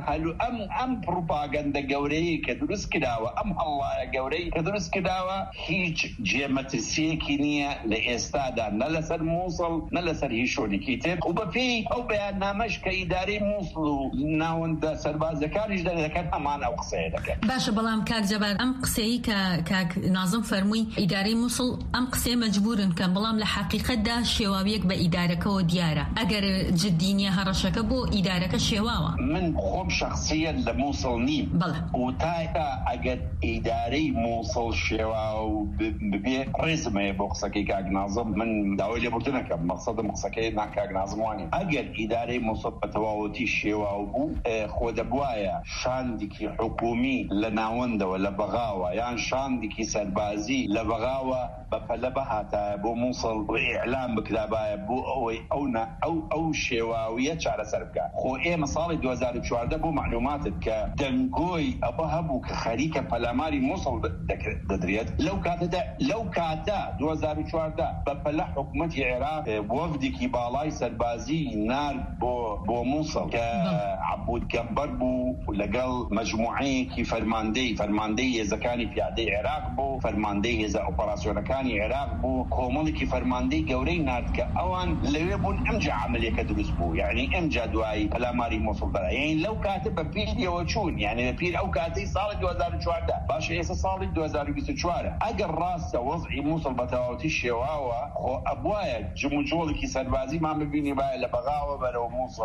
Speaker 4: ئەم پروپاگەندە گەورەیە کە دروست کراوە ئەم هەڵڵایە گەورەی کە دروست کراوە هیچ جێمەترسیەکی نییە لە ئێستادا نە لەسەر مووسڵ نە لەسەر هیچ شۆنێکی تر و بەپێی ئەو بەیاننامەش کە ئیدارەی مووسڵ و ناوەندە سەربازەکانیش دەکەن هەمان ئەو قسەیە دەکەن.
Speaker 2: باشە بەڵام کاک جەبار ئەم قسەی کە کاک نازم فەرمووی ئیدارەی مووسڵ ئەم قسەیە مەجبورن کە بەڵام لە حەقیقەتدا شێواویەک بە ئیدارەکەەوە دیارە ئەگەر جددی نیە هەڕەشەکە بۆ ئیدارەکە شێواوە.
Speaker 4: من خۆم شخصیت لە مووسڵ نیم و تایە ئەگەر ئیدارەی مووسڵ شێوا و ببێ ڕێزمەیە بۆ قسەکەی کاک نازم من داوای لێبوردن نەکەم مەقسەدم قسەکەی کاک نازم وانێ ئەگەر ئیدارەی مووسڵ بە تەواوەتی شێوا بوو خۆ دەبوایە شاندێکی حکومی لە ناوەندەوە لە بەغاوە یان شاندێکی سەربازی لە بەغاوە بەپەلە بەهاتایە بۆ مووسڵ و ئیعلام بکرابایە بۆ ئەوەی ئەو شێواویە چارەسەر بکات. خۆ ئێمە ساڵی 2014 بۆ معلوماتت کە دەنگۆی ئەوە هەبوو کە خەریکە پەلاماری مووسڵ دەدرێت لەو کاتە 2014 بەپەلە حکومەتی عێراق وەفدێکی باڵای سەربازی نارد بۆ مووسڵ کە عەبود گەمبەر بوو لەگەڵ مەجموعەیەکی فەرماندەی هێزەکانی پیادەی عێراق بوو فەرماندەی هێزە ئۆپەراسیۆنەکانی عێراق بوو کۆمەڵێکی فەرماندەی گەورەی نارد کە ئەوان لەوێ بوون ئەمجا عەمەلێکە دروست بوو یعنی ئەمجا دوایی پەلاماری مووسڵ دەرا یعنی لەو کاتە بە پیرەوە چوون یعنی بە پیر ئەو کاتەی ساڵی 2014 باشە ئێستا ساڵی 2024 ئەگەر ڕاستە وەزعی مووسڵ بە تەواوەتی شێواوە خۆ ئەبوایە جموجۆڵێکی سەربازی مان ببینی باە لە بەغاوە بەرەو مووسڵ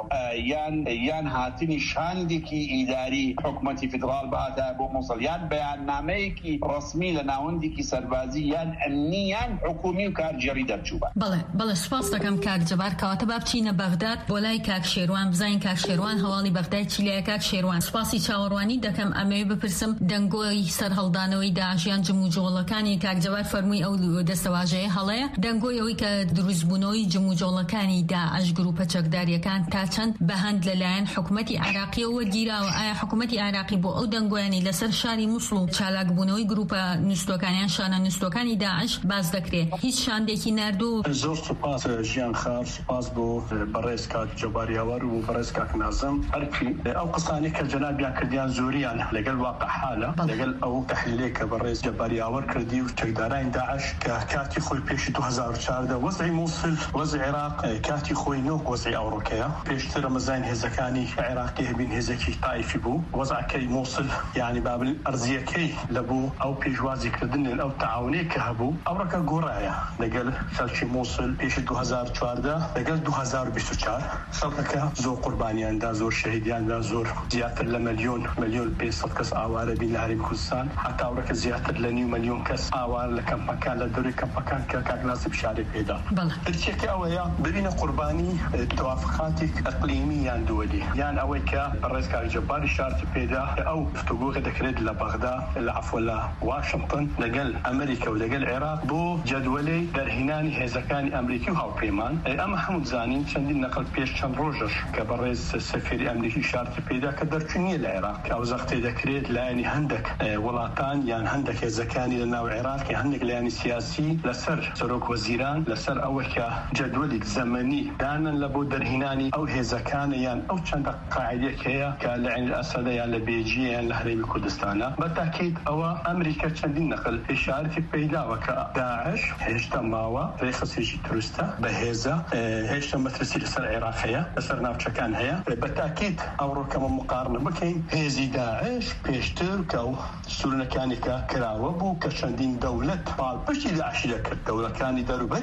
Speaker 4: یان هاتنی شاندێکی ئیداری حکومەتی فدرال باتە بۆ مووسڵ یان بەیاننامەیەکی ڕسمی لە ناوەندێکی سەربازی یان ئەمنی یان حکومی و کارجێڕی دەرچووبە.
Speaker 2: بەڵێ سوپاس دەکەم کاک جەبار کەواتە با بچینە بەغداد بۆ لای کاک شێروان بزانین کاک شێروان هەواڵی بەغدای چی لایە. کاک شێروان سوپاسی چاوەڕوانی دەکەم ئەمەوێ بپرسم دەنگۆی سەرهەڵدانەوەی داعشیان جموجۆڵەکانی کاک جەبار فەرمووی ئەو دەستەواژەیە هەڵەیە دەنگۆی ئەوەی کە دروستبوونەوەی جموجۆڵەکانی داعش گروپە چەکداریەکان تا چەند بەهەند لەلایەن حکومەتی عێراقیەوە گیراوە ئایا حکومەتی عێراقی بۆ ئەو دەنگۆیانی لەسەر شاری مووسڵ و چالاکبوونەوەی گروپە نووسۆکانیان شانە نووسۆکانی داعش باز دەکرێت هیچ شاندێکی نردوو.
Speaker 5: زۆر سوپاس ژیان خار سوپاس بۆ بەڕێز کاک جەباریاوەر و بەڕێز کاک نازم هەرکی ئەو قسانی کە جەنابیان کردیان زۆریان لەگەڵ واقع حالە لەگەڵ ئەو تەحلیلێک کە بەڕێز جەباریاوەر کردی و چەکدارانی داعش کە کاتی خۆی پێشی 2014 وەزعی مووسڵ وەزعی عێراق کاتی خۆی نۆ وەزعی ئەوڕۆکەیە پێشتر ئەمەزان هێزەکانی عێراقی هەبین هێزێکی تایفی بوو وەزعەکەی مووسڵ یعنی بابل ئەرزیەکەی لەبوو ئەو پێشوازیکردن ئەو تەعاونەیە کە هەبوو ئەوڕەکە گۆڕایە لەگەڵ خەڵکی مووسڵ پێشی 2014 لەگەڵ 2024 خەڵکەکە زۆر قوربانیاندا زۆر شەهیدیاندا زۆر زیاتر لە ملیۆن 500 کەس ئاوارە بین لە هەرێمی کوردستان حتا ئەوڕەکە زیاتر لە 5 ملیۆن کەس ئاوار لە کەمپەکان لە دەوری کەمپەکان کە کاک نازم شارێ پێدا. هەرچێکە ئەوەیە ببینە قوربانی توافقاتی ئەقلیمی یان دووەلی یان ئەوەی کە ڕێز کاک جەباری شارتی پێدا ئەو گفتوگۆکە دەکرێت لە بەغدا لە عەفوە لە واشنگتن لەگەڵ ئەمریکا و لەگەڵ عێراق بۆ جەدوەلەی دەرهێنانی هێزەکانی ئەمریکی و هاوپەیمان ئەمە هەموو زانین چەندین نەقل پێش چەند ڕۆژەش کە بەڕێز سەفێری ئەمریکی شارتی پێدا کە دەرچوو نیە لە عێراق کە ئەو زەختەی دەکرێت لایەنی هەندێک وڵاتان یان هەندێک هێزەکانی لە ناو عێراق یان هەندێک لایەنی سیاسی لەسەر سەرۆک وەزیران لەسەر ئەوە کە جەدوەلێک زەمەنی دانن لە بۆ دەرهێنانی ئەو هێزەکانە یان ئەو چەندە قاعیدەیەک هەیە کە لە عین ئەسەدە یان لە بێجیە یان لە هەرێمی کوردستانە بەتاکید ئەوە ئەمریکا چەندین نەقل ئشارەتی پێداوە کە داعش هێشتا ماوە ڕێخەسێکی دروستە بە هێزە هێشتا مەترسی لەسەر عێراق هەیە لەسەر ناوچەکان هەیە بەتاکید ئەوڕۆکەمە مقارنە بکەین هێزی داعش پێشتر کە و سوورنەکانی کە کراوە بوو کە چەندین دەوڵەت پاڵپشتی داعشی دەکرد دەوڵەتەکانی دەروبەری عێراق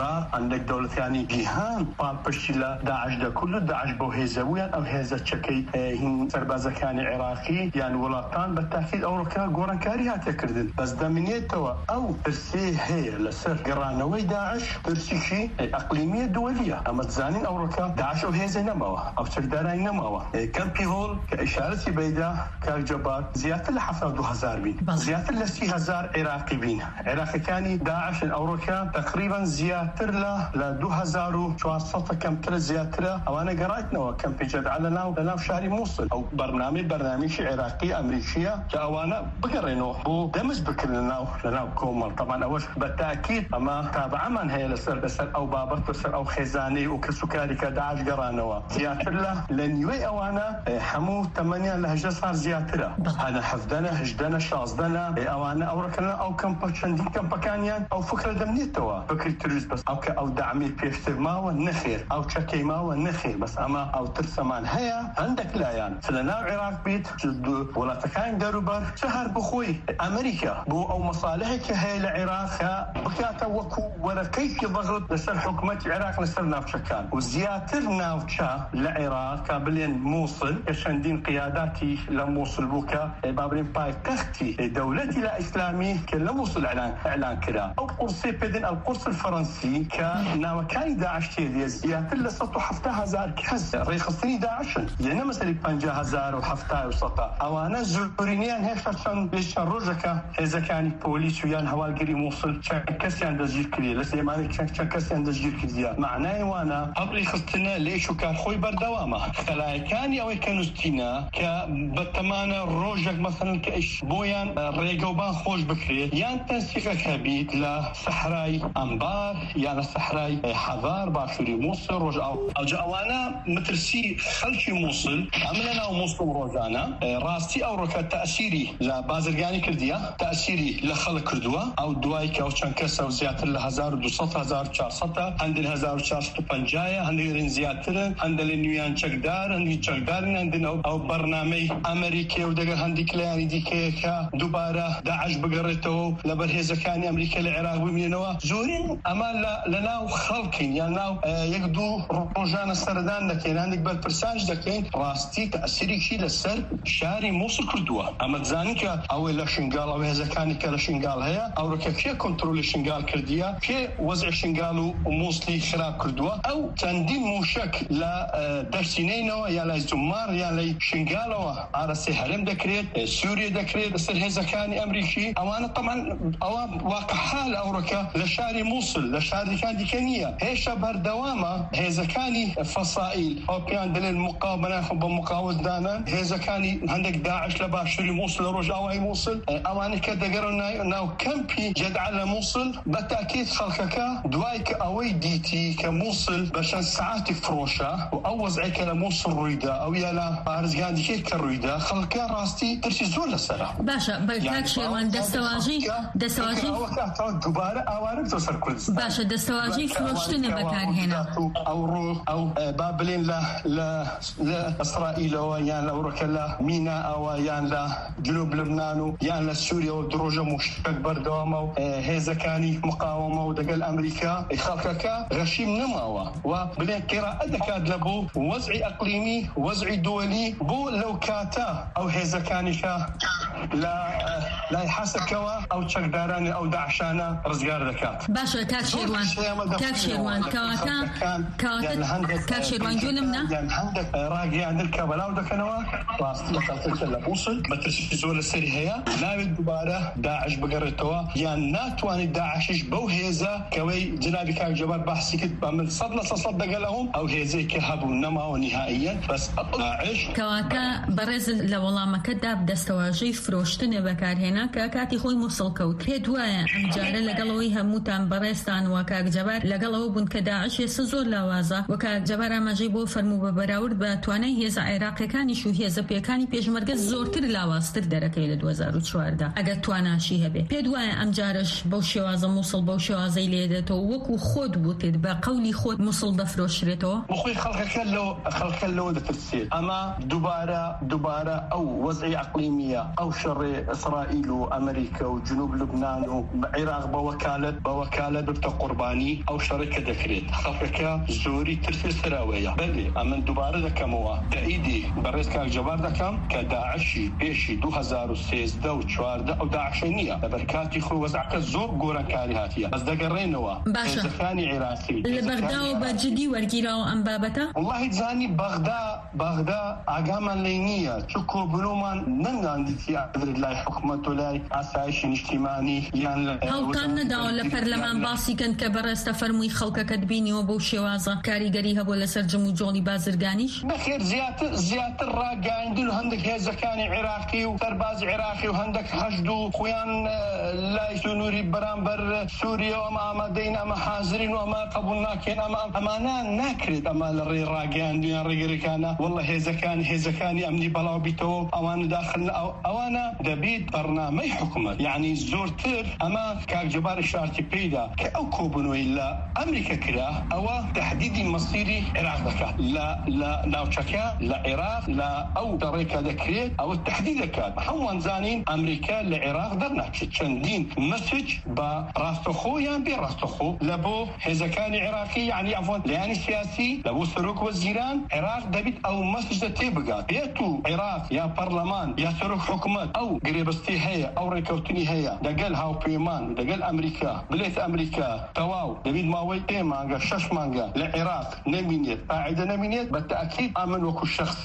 Speaker 5: دولار عندك دولتانی جیهان پاڵپشتی لە داعش دەکرد و داعش بۆ هێزەویان ئەو هێزە چەکەی سەربازەکانی عێراقی یان وڵاتان بە تاکید ئەوڕۆکە گۆڕانکاری هاتێکردن بەس دەمێنێتەوە ئەو پرسێ هەیە لەسەر گەڕانەوەی داعش پرسیشی ئەقلیمیە دووەلیە ئەمە زانین ئەوڕۆکە داعش ئەو هێزە نەماوە ئەو چەکدارانی نەماوە کەمپی هۆڵ کە ئیشارەتی بەیدا کاک جەبار زیاتر لە 7,000 بین زیاتر لە 30,000 عێراقی بین عێراقیەکانی داعشن ئەوڕۆکە تقریبا زیاتر لە 2,400 کەمترە زیاترە ئەوانە گەڕایتنەوە کەمپی جەدعا لەناو شاری مووسڵ ئەو بەرنامەیەکی عێراقی ئەمریکیە کە ئەوانە بگەڕێنەوە بۆ دەمز بکردن لەناو کۆمەڵ طبعاً ئەوەش بە تاکید ئەمە تابعەمان هەیە لەسەر ئەو بابەت لەسەر ئەو خێزانەی و کەسوکاری کە داعش گەڕانەوە زیاتر لە نیوەی ئەوانە هەموو تەمەنیان لە 18 سال زیاترە هەنە 17 16 ئەوانە ئەوڕەکەن ئەو کەمپە چەندین کەمپەکانیان ئەو فکرە دەمنێتەوە فکری تروریست بەس ئەو داعمی پێشتر ماوە نەخێر ئەو چەکەی ماوە نەخێر بەس ئەمە ئەو ترسەمان هەیە هەندێک لایەن لەناو عێراق بیت وڵاتەکانی دەروبەر چه هەر بخۆی ئەمریکا بۆ ئەو مەسالەیەکی هەیە لە عێراق بکاتە وەکو وەرەکەیکی ضغط لەسەر حکومەتی عێراق لەسەر ناوچەکان و زیاتر ناوچە لە عێراق کا بڵێن مووسڵ کە چەندین قیاداتی لە مووسڵ بوو کە با بڵێن پایتەختی دەوڵەتی لە ئیسلامی کە لە مووسڵ ئەعلان کرا ئەو قورسی پێدن القورس الفەڕەنسی کە ناوەکانی داعش تێدێ زیاتر لە 170,000 کەس ڕێخستنی داعشن یعنی مەسەلی 50,000 و 70,000 ئەوانە زۆرینیان هێشتا چەند ڕۆژەکە هێزەکانی پۆلیس و یان هەواڵگەری مووسڵ چەند کەسیان دەستگیر کردی لە سلێمانی چەند کەسیان دەستگیر کردیە معنای وانە ئەبری خستنە لێش و کارخۆی بەردەوامە خەلایەکانی ئەوەی کە نووسینە کە بەتەمانە ڕۆژێک مەسەن کە بۆیان ڕێگەوبان خۆش بکرێت یان تەنسیقەکە بیت لە سەحرای ئەمبار یان لە سەحرای حەڤار باشووری مووسڵ ڕۆژ ئەوجا ئەوانە مترسی خەڵکی مووسڵ ئەمە لەناو مووسڵ ڕۆژانە ڕاستی ئەوڕۆکە تەئسیری لە بازرگانی کردیە تەئسیری لە خەڵک کردووە ئەو دوای کە ئەو چەند کەسە و زیاتر لە 1,200 هەندێک 1,450 هەندێک زیاترن هەندێک لە نوێیان چەکدار هەندی چەکدارن هەندن ئەو بەرنامەی ئەمریکای و دەگەر هەندێک لایانی دیکەیە کە دووبارە داعش بگەڕێتەوە لە بەرهێزەکانی ئەمریکا لە عێراق ببینەوە زۆرین ئەمە لەناو خەڵکین یان ناو یەک دوو ڕۆژانە سەردان دەکەین هەندێک بەرپرسانج دەکەین ڕاستی تەئسیرێکی لەسەر شاری مووسڵ کردووە ئەمە دزانین کە ئەوەی لە شنگال ئەو هێزەکانی کە لە شنگال هەیە ئەوڕۆکە کێ کۆنتڕۆلی شنگال کردیە کێ وەزع شنگال و مووسڵی خراپ کردووە ئەو چەندین موشک لە دەرسینەینەوە یا لای زومار یان لای شنگالەوە ئارەسێ هەرێم دەکرێت سووریە دەکرێت لەسەر هێزەکانی ئەمریکی ئەوانە طبعاً ئەوە واقعحال ئەوڕۆکە لە شاری مووسڵ لە شارێکان دیکە نییە هێشتا بەردەوامە هێزەکانی فەسائیل ئەوپیان دەلێن مقاومەتیان بە مقاومەتدانە هێزەکانی هەندێک داعش لە باشووری مووسڵ لە ڕۆژئاوای مووسڵ ئەوانە کە دەگەڕن ناو کەمپی جەدعا لە مووسڵ بە تاکید خەڵکەکە دوای کە ئەوەی دیتی کە مووسڵ بە چەند سەعاتی فرۆشە و ئەو وەزعی کە لە مووسڵ ڕوویدا ئەو یا لە پارێزگان دیکەی کە ڕوویدا خەڵکە ڕاستی ترسی زۆر لەسەرە
Speaker 2: باشە بەکاک شێوان دەستەواژی
Speaker 5: دووبارە ئاوارە بتۆ سەر کوردستان
Speaker 2: باشە دەستەواژی فرۆشتنە بەکارهێنا
Speaker 5: ئەو با بڵێن لە ئەسرائیلەوە یان لە ئەوڕۆکە لە مینا ئەوە یان لە جنوب لەبنان و یان لە سووریەوە درۆژە موشک بەردەوامە و هێزەکانی مقاومە و دەگەل ئەمریکا خەڵکەکە غەشیم نەماوە و بڵێن قیراءە دەکات لە بۆ وەزعی ئەقلیمی وەزعی دووەلی بۆ لەو کاتە ئەو هێزەکانیشە لای حەسەکەوە ئەو چەکدارانی ئەو داعشانە ڕزگار دەکات
Speaker 2: باشە کاک شێروان کاک شێروان گوێ لەمنا
Speaker 5: هەندێک ڕاگەیاندر کە بەلاو دەکەنەوە ڕاستی لەخەڵکە لە مووسڵ بەترسی زۆر لەسەری هەیە ناوێت دووبارە داعش بگەڕێتەوە یان ناتوانێت داعشش بەو هێزە کەوەی جنابی کاک جەبار بەحسی کرد بە من 100% دەگەڵەوەم ئەو هێزەی کە هەبوو نەماوە نهائیەن بەس داعش
Speaker 2: کەواتە بەڕێز لە وەڵامەکەتدا دەستەواژەی فرۆشتنە بەکارهێنا کە کاتی خۆی مووسڵ کەوت پێت وایە ئەمجارە لەگەڵەوەی هەمووتان بەڕێستان و کاک جەبار لەگەڵەوە بوون کە داعش ێستا زۆر لاوازە و کاک جەبار ئاماژەی بۆ فەرموو بە بەراورد بە توانای هێزە عێراقیەکانیش و هێزە پێکانی پێشمەرگە زۆرتر لاوازتر دەرەکەی لە 2014 ئەگەر تواناشی هەبێ پێت وایە ئەمجارش بەو شێوازە مووسڵ بەو شێوازەی لێدێتەوە وەکو خۆت بوتێت بە قەولی خۆت مووسڵ دەفرۆشرێتەوە
Speaker 5: بخۆی خەڵکە لەوە دەترسێت ئەمە دووبارە ئەو وەزعی ئەقلیمیە ئەو شەڕێ ئیسرائیل إسرائيل وأمريكا وجنوب لبنان وعراق بوكالة ببتا قرباني أو شركة دكريت خفكا زوري ترسي سراوية بلي أمن دوباره دكموا تأيدي برئيس كاك جبار دكم كداعشي بيشي 2013 و 14 أو داعشينية لبركاتي خو وزعك الزور قورا كاريهاتية بس دقرينوا
Speaker 2: باشا
Speaker 5: ثاني عراقي
Speaker 2: لبرداو بجدي ورقيراو أم بابتا
Speaker 5: والله تزاني بغداد عقاما لينية تشكو بلومان ننغاندي في عبد الله حكمته لاي عسايش اجتماعي يعني
Speaker 2: هل كان نداو لبرلمان باسي كان كبرست فرموي خلق كدبيني وبو شوازة كاريگري هبو لسر جمو جولي بازرگانيش
Speaker 5: بخير زيات الراقة عندلو هندك هزكاني عراقي وترباز عراقي وهندك حشدو خويان لا يسونوري برانبر سوريا وما آمدين أما حاضرين وما قبولناكين أما أنا ناكرد أما للري الراقة عندنا ريكانا والله هزكاني أمني بلاو بيتو أوانا داخلنا أوانا دبيت برنامج حكومة يعني زورتر أما كاك جبار الشارتي بيدا كأوكو بنو إلا أمريكا كلا أو تحديد مصيري عراق دكات لا ناوتشكا لا عراق لا أو طريقة دكريت أو التحديد دكات حوان زانين أمريكا لعراق درنا تشندين مسج براستخو يعني براستخو لبو هزكاني عراقي يعني عفوا يعني سياسي لبو سروك وزيران عراق دبيت أو مسج تيبقى بيتو عراق يا برلمان يا سروك حكومة أو قريبستي هي أو ريكوتني هي دقل هاو بيمان دقل أمريكا بليت أمريكا تواو دبيت ماوي مانجا شش مانجا لعراق نمينيت قاعدة نمينيت بالتأكيد آمن وكو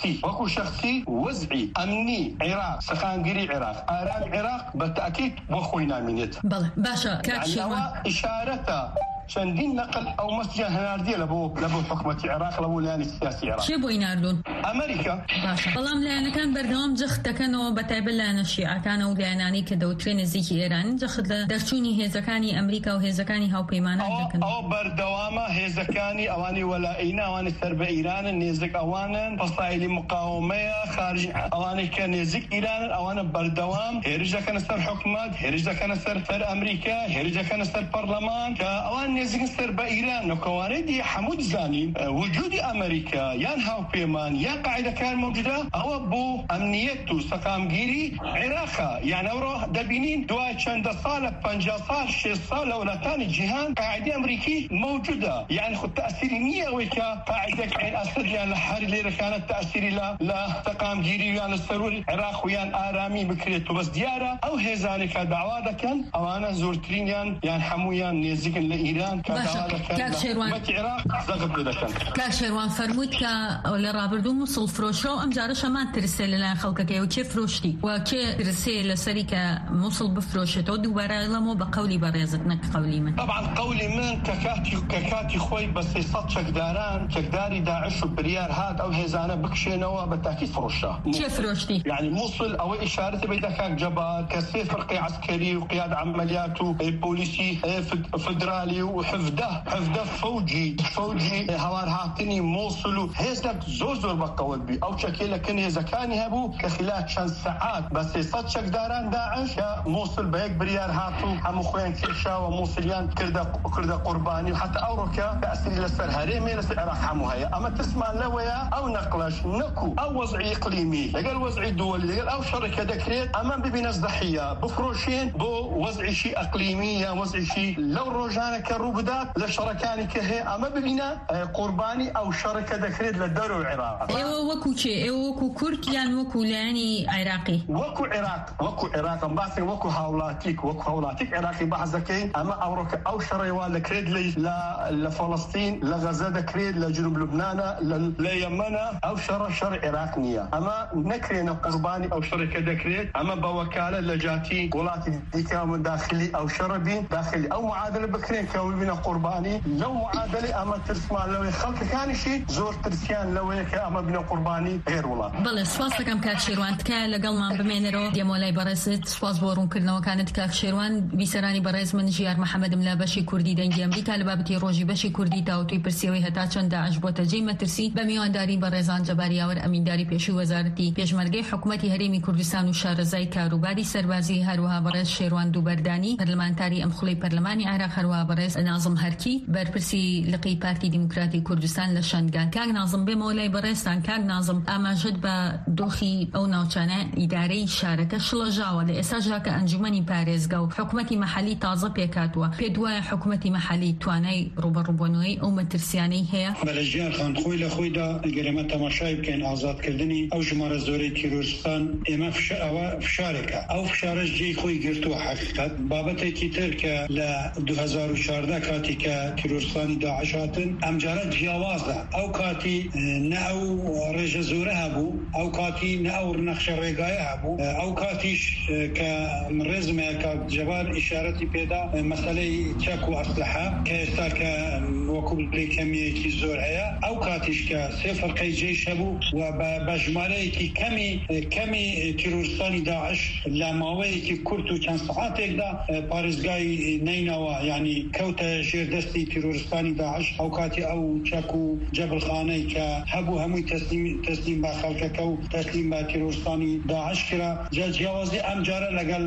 Speaker 5: شخصي وزعي أمني عراق سخانقري عراق آرام عراق بالتأكيد وخوي نمينيت
Speaker 2: باشا كاتشي
Speaker 5: يعني إشارته شندين نقل أو مسجد هناردية لبو حكومة العراق لبو لاني السياسي العراق
Speaker 2: شي بو يناردون
Speaker 5: أمريكا
Speaker 2: باشا بلام لأن كان بردوام جخت كانوا بتابل لأن الشيعة كانوا لأناني كدوترين زيكي إيران جخت درشوني هزكاني أمريكا وهزكاني هاو بيمانا
Speaker 5: أو بردوامة هزكاني أواني ولائنا أواني سرب إيران نيزك أوانا فصائل مقاومة خارج أواني كان نيزك إيران أوانا بردوام هرجا كان سر حكومات هرجا كان سر أمريكا هرجا كان سر برلمان كأوان نيزك سر بإيران نكواني دي حمود زانين وجود أمريكا يان هاو بيمان يا قاعدة كان موجودة أو بو أمنيته سقامجيري عراقا يعني أورو دبينين دواء چند صالة 50 صال 6 صال ولا ثاني جهان قاعدة أمريكي موجودة يعني خد تأثيري نية ويكا قاعدة كان أسد يعني الحري اللي كانت تأثيري لا سقامجيري يعني السرور عراق ويان آرامي بكريتو بس ديارة أو هزانك دعوة كان أو أنا زورترين يعني حمويان نيزيكن لإيران كدعوة كان مت عراق زغب لدكان
Speaker 2: كاشيروان فرموت ولا رابردو موصل فروشو أم جارش ما ترسل لنا خلقك وكي فروشتي وكي ترسل لسريكة موصل بفروشته دوباره لمو بقولي بريزتنا قولي من
Speaker 5: طبعا قولي من ككاتي خوي بس صد شكداري داعش وبريار هاد أو هزانة بكشينوا بالتأكيد فروشة
Speaker 2: كي فروشتي
Speaker 5: يعني موصل أو إشارة بيدكاك جبهة كسيف فرقي عسكري وقيادة عملياته بوليسي فدرالي وحفده فوجي هوار هاتني موصل هزك زور بقول بي أو شكله كن هزكاني هبو كخلال 5 ساعات بس صد شكداران داعش موصل بيك بريار هاتو هم خوين كرشا وموصليان كردا قرباني وحتى أوروكا تأثير لسر هريمي لسر عراق حمو هيا أما تسمع لويا أو نقلش نكو أو وضعي إقليمي لقال وضعي دولي لقال أو شركة دكريت أما ببناس ضحية بفروشين بو وضعي شيء إقليمي وضعي شيء لو روجانا كروبدات لشركاني كهي أما ببنا قرباني أو شركة دكريت للدولة العراق
Speaker 2: وكو كرد يعني وكو لاني عراقي
Speaker 5: وكو عراق باسي وكو هاولاتيك عراقي بحزكين أما أوروكا أو شريوان لكريد لفلسطين لغزة دكريد لجنوب لبنان ليمن أو شر عراقنية أما نكرينا قرباني أو شركة دكريد أما بوكالة لجاتي ولاتي ديكا من داخلي أو شربين داخلي أو معادلة بكرين كويبنا قرباني لو معادلة أما تسمع لو خلق كان شيء زور ترسيان لو أما بنا قرباني غير ولا
Speaker 2: بەڵێ سواز دەکەم کاک شێروان تکایە لەگەڵمان بمێنەرەوە دیەمۆلای بەڕێزت سواز بۆ ڕوونکردنەوە کانت کاک شێروان بیسەرانی بەڕێز من ژیار محەممەدم لە بەشی کوردی دەنگی ئەمریکا لە بابەتی ڕۆژی بەشی کوردی تاوتوی پرسیەوەی هەتا چەند داعش بۆتە جێی مەترسی بە میوانداری بەڕێزان جەباریاوەر ئەمینداری پێشووی وەزارەتی پێشمەرگەی حکوومەتی هەرێمی کوردستان و شارەزای کاروباری سەربازی هەروەها بەڕێز شێروان دووبەردانی پەرلەمانتاری ئەم خوڵەی پەرلەمانی عێراق هەروەها بەڕێز نازم هەرکی بەرپرسی لقی پارتی دیموکراتی کوردستان لە شەنگان. کاک نازم بێمەوە لای بەڕێستان. کاک نازم ئاماژەت بە دۆخی ئەو ناوچانە ئیدارەی شارەکە شڵەژاوە لە ئێستا ژاکە ئەنجومەنی پارێزگا و حکوومەتی مەحەلی تازە پێکاتوە. پێ دوایە حکوومەتی مەحەلی توانای ڕوبەڕووبوونەوەی ئەو مەترسیانەی هەیە؟
Speaker 3: بەلەژیان خان خۆی لە خۆیدا گەرەمە تەماشای بکەین ئازادکردنی ئەو ژمارە زۆرەی تیرۆریستان ئێمە ئەوە فشارێکە. ئەو فشارش جێی خۆی گرتووە حقیقەت. بابەتێکی تر کە لە 2014 کاتی کە تیرۆریستانی داعش هاتن ئەمجارە جیاوازە. ئەو کاتی نە ئەو ڕێژە زۆرە هەبوو، ئەو کاتی نە ئەو نەخشە ڕێگایە هەبوو، ئەو کاتیش کە ڕێزمەیە کات جەبار ئیشارەتی پێدا مەسەلەی چەک و ئەسلحە کە ئێستا کە وەکو بڵێ کەمیەکی زۆر هەیە، ئەو کاتیش کە سێ فەرقەی جێش هەبوو و بە ژمارەیەکی کەمی تیرۆریستانی داعش لە ماوەیەکی کورت و چەند سەعاتێکدا پارێزگای نینەوە، یعنی کەوتە ژێردەستی تیرۆریستانی داعش. ئەو کاتی ئەو چەک و جەبرخانەی کە هەبوو هەمووی تەسلیم بە خەڵکەکە و تەسلیم بە تیرۆریستانی داعش کرا. جیاوازی ئەم جارە لەگەڵ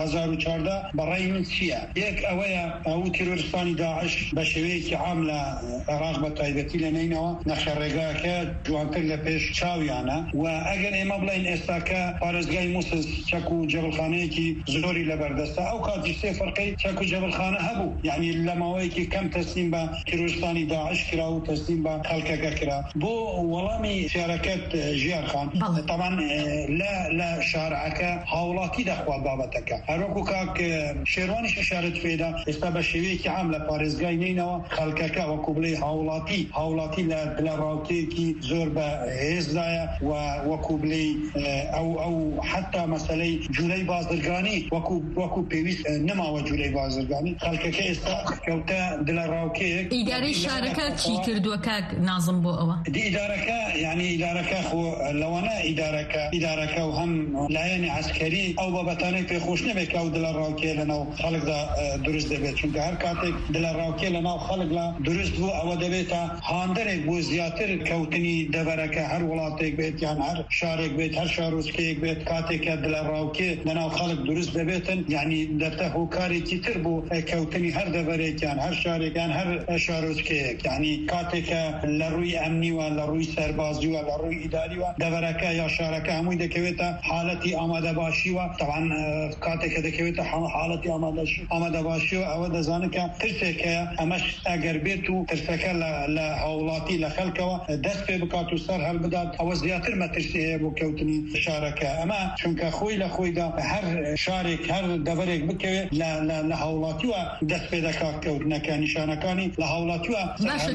Speaker 3: 2014 بەڕای من چییە؟ یەک ئەوەیە ئەو تیرۆریستانی داعش بە شێوەیەکی عام لە عێراق بە تایبەتی لە نینەوە نەخشە ڕێگاکە جوانتر لە پێش چاویانە و ئەگەر ئێمە بڵین ئێستاکە پارێزگای مووسڵ چەک و جەبرخانەیەکی زۆری لەبەردەستە، ئەو کاتی سێ فەرقەی چەک و جەبرخانە هەبوو، یعنی لە ماوەیەکی کەم تەسلیم بە تیرۆریستانی داعش کرا و تەسلیم بە خەڵکەکە کرا. بۆ وەڵامی سیارەکەت ژیار خان طبعا لە شارعەکە هاوڵاتی دەخوات بابەتەکە. هەروەکو کاک شێروانیش ئشارەت پێدا ئێستا بە شێوەیەکی عام لە پارێزگای نینەوە خەڵکەکە وەکو بڵێ هاوڵاتی لە ڕاوکەیەکی زۆر بە هێزدایە و وەکو بڵێ ئەو حتا مەسەلەی جوولەی بازرگانی وەکو پێویست نەماوە جوولەی بازرگانی خەڵکەکە ئێستا کەوتە دلە ڕاوکەیەک.
Speaker 2: ئیدارەی شارەکە چی کردووە کاک نازم بۆ ئەوە؟
Speaker 3: ئیدارەکە خۆ لەوانە ئیدارەکە و هەم لایەنی عسکەری ئەو بابەتانەی پێخۆش نەبێت ئەو دلە ڕاوکێ لەناو خەڵکدا دروست دەبێت، چونکە هەر کاتێک دلە ڕاوکێ لەناو خەڵکدا دروست بوو ئەوە دەبێتە هاندەرێک بۆ زیاتر کەوتنی دەبەرەکە هەر وڵاتێک بێت یان هەر شارێک بێت هەر شارۆچکەیەک بێت. کاتێکە دلە ڕاوکێ لەناو خەڵک دروست دەبێتن یعنی دەبتە هۆکارێکی تر بۆ کەوتنی هەر دەبەرێک یان هەر شارێک یان هەر شارۆچکەیەک. یعنی کاتێکە لە ڕووی ئەمنی و لە ڕووی سەربازی و لە ڕووی ئیداری و دەبەرەکە یا شارەکە هەمووی دەکەوێتە حالەتی ئامادەباشی و طبعا کاتێکە دەکەوێتە حالەتی ئامادەباشی و ئەوە دەزانێت کە ترسێکەیە ئەمەش ئەگەر بێت و ترسەکە لە هاوڵاتی لە خەڵکەوە دەست پێ بکات و سەر هەڵ بدات ئەوە زیاتر مەترسی هەیە بۆ کەوتنی شارەکە. ئەمە چونکە خۆی لە خۆیدا هەر شارێک هەر دەبەرێک بکەوێت لە هاوڵاتیوە دەست پێ دەکات کەوتنەکە نیشانەکانی لە هاوڵاتیوە.
Speaker 2: باشە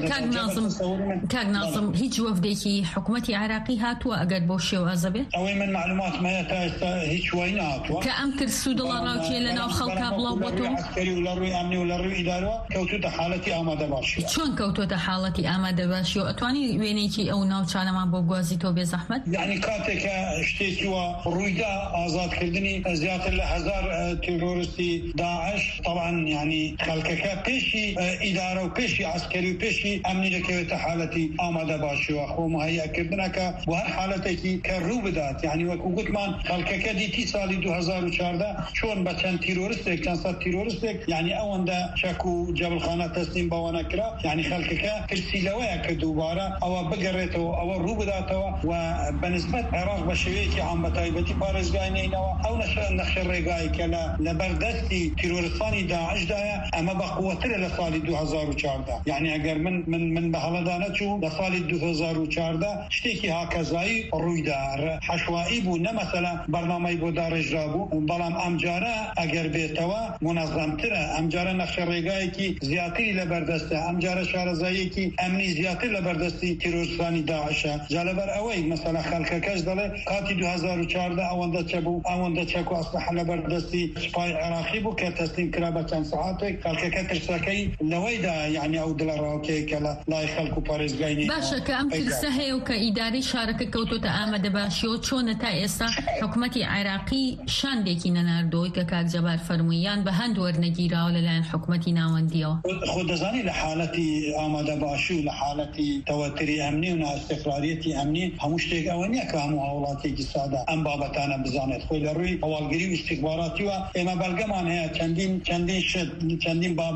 Speaker 2: کاک نازم هیچ وەفدێکی حکوومەتی عێراقی هاتووە ئەگەر بۆ شێوازە بێت؟
Speaker 3: ئەوەی من معلومات مایە تا ئێستا هیچ وای نهاتووە
Speaker 2: کە ئەم ترس و دڵە ڕاوکێ لەناو خەڵکا بڵاو بۆتەوە
Speaker 3: عسکەری و لە ڕووی ئەمنی و لە ڕووی ئیدارەوە کەوتوتە حالەتی ئامادەباشی.
Speaker 2: چۆن کەوتوتە حاڵەتی ئامادەباشی و ئەتوانی وێنێکی ئەو ناوچانەمان بۆ گوازی تۆ بێ زەحمەت؟
Speaker 3: یعنی کاتێکە شتێکی وە ڕوویدا ئازادکردنی زیاتر لە 1000 تیرۆریستی داعش طبعا یعنی خەڵکەکە پێشی ئیدارە و پێشی عسکەری و پێشی ئەمنی دەکەوێتە حالەتی ئامادەباشی و خۆ مهەیەکردنەکە بۆ هەر حالەتێکی کە ڕوو بدات. یعنی وەکو گوتمان خەڵکەکە دیتی ساڵی 2014 چۆن بە چەند تیرۆریستێک چەند سەد تیرۆریستێک یعنی ئەوەندە چەک و جەبرخانە تەسلیم بەوە نەکرا. یعنی خەڵکەکە ترسی لەوەیە کە دووبارە ئەوە بگەڕێتەوە ئەوە ڕوو بداتەوە و بەنسبەت عێراق بە شێوەیەکی عام بە تایبەتی پارێزگای نینەوە ئەو نەخشە ڕێگایی کە لە بەردەستی تیرۆریستانی داعشدایە ئەمە بە قووەترە لە ساڵی 2014. یعنی ئەگەر من بە هەڵەدا نەچوو لە ساڵی 2014 شتێکی هاکەزایی ڕوویدا حەشوایی بوو نەمەسەلا بەرنامەی بۆ داڕێژرا بوو، بەڵام ئەمجارە ئەگەر بێتەوە منەظەمترە، ئەمجارە نەخشە ڕێگایەکی زیاتری لە بەردەستە، ئەمجارە شارەزاییەکی ئەمنی زیاتر لە بەردەستی تیرۆریستانی داعشە. جالەبەر ئەوەی مەسەلا خەڵکەکەش دەڵێ کاتی 2014 ئەوەندە چەبوو ئەوەندە چەک و ئەسلحە لە بەردەستی سوپای عێراقی بوو کە تەسلیم کرا بە چەند سەعاتێک. خەڵکەکە ترسەکەی لەوەیدا یعنی ئەو دڵە ڕاوکەیەکە لە لای خەڵک و پارێزگای نینەوە.
Speaker 2: باشە کە ئەم ترسە هەیە و کە ئیدارەی شارەکە کەوتوتە ئامادەباشیەوە چۆنە تا ئێستا حکوومەتی عێراقی شاندێکی نەناردۆی کە کاک جەبار فەرموویان بە هەند وەرنەگیراوە لەلایەن حکوومەتی ناوەندیەوە؟
Speaker 3: خۆ دەزانی لە حالەتی ئامادەباشی و لە حالەتی تەوەتری ئەمنی و نائستیقراریەتی ئەمنی هەموو شتێک ئەوە نییە کە هەموو هاوڵاتێکی سادا ئەم بابەتانە بزانێت. خۆی لە ڕووی هەواڵگیری و ئیستیخباراتی و ئێمە بەڵگەمان هەیە چەندین بابەت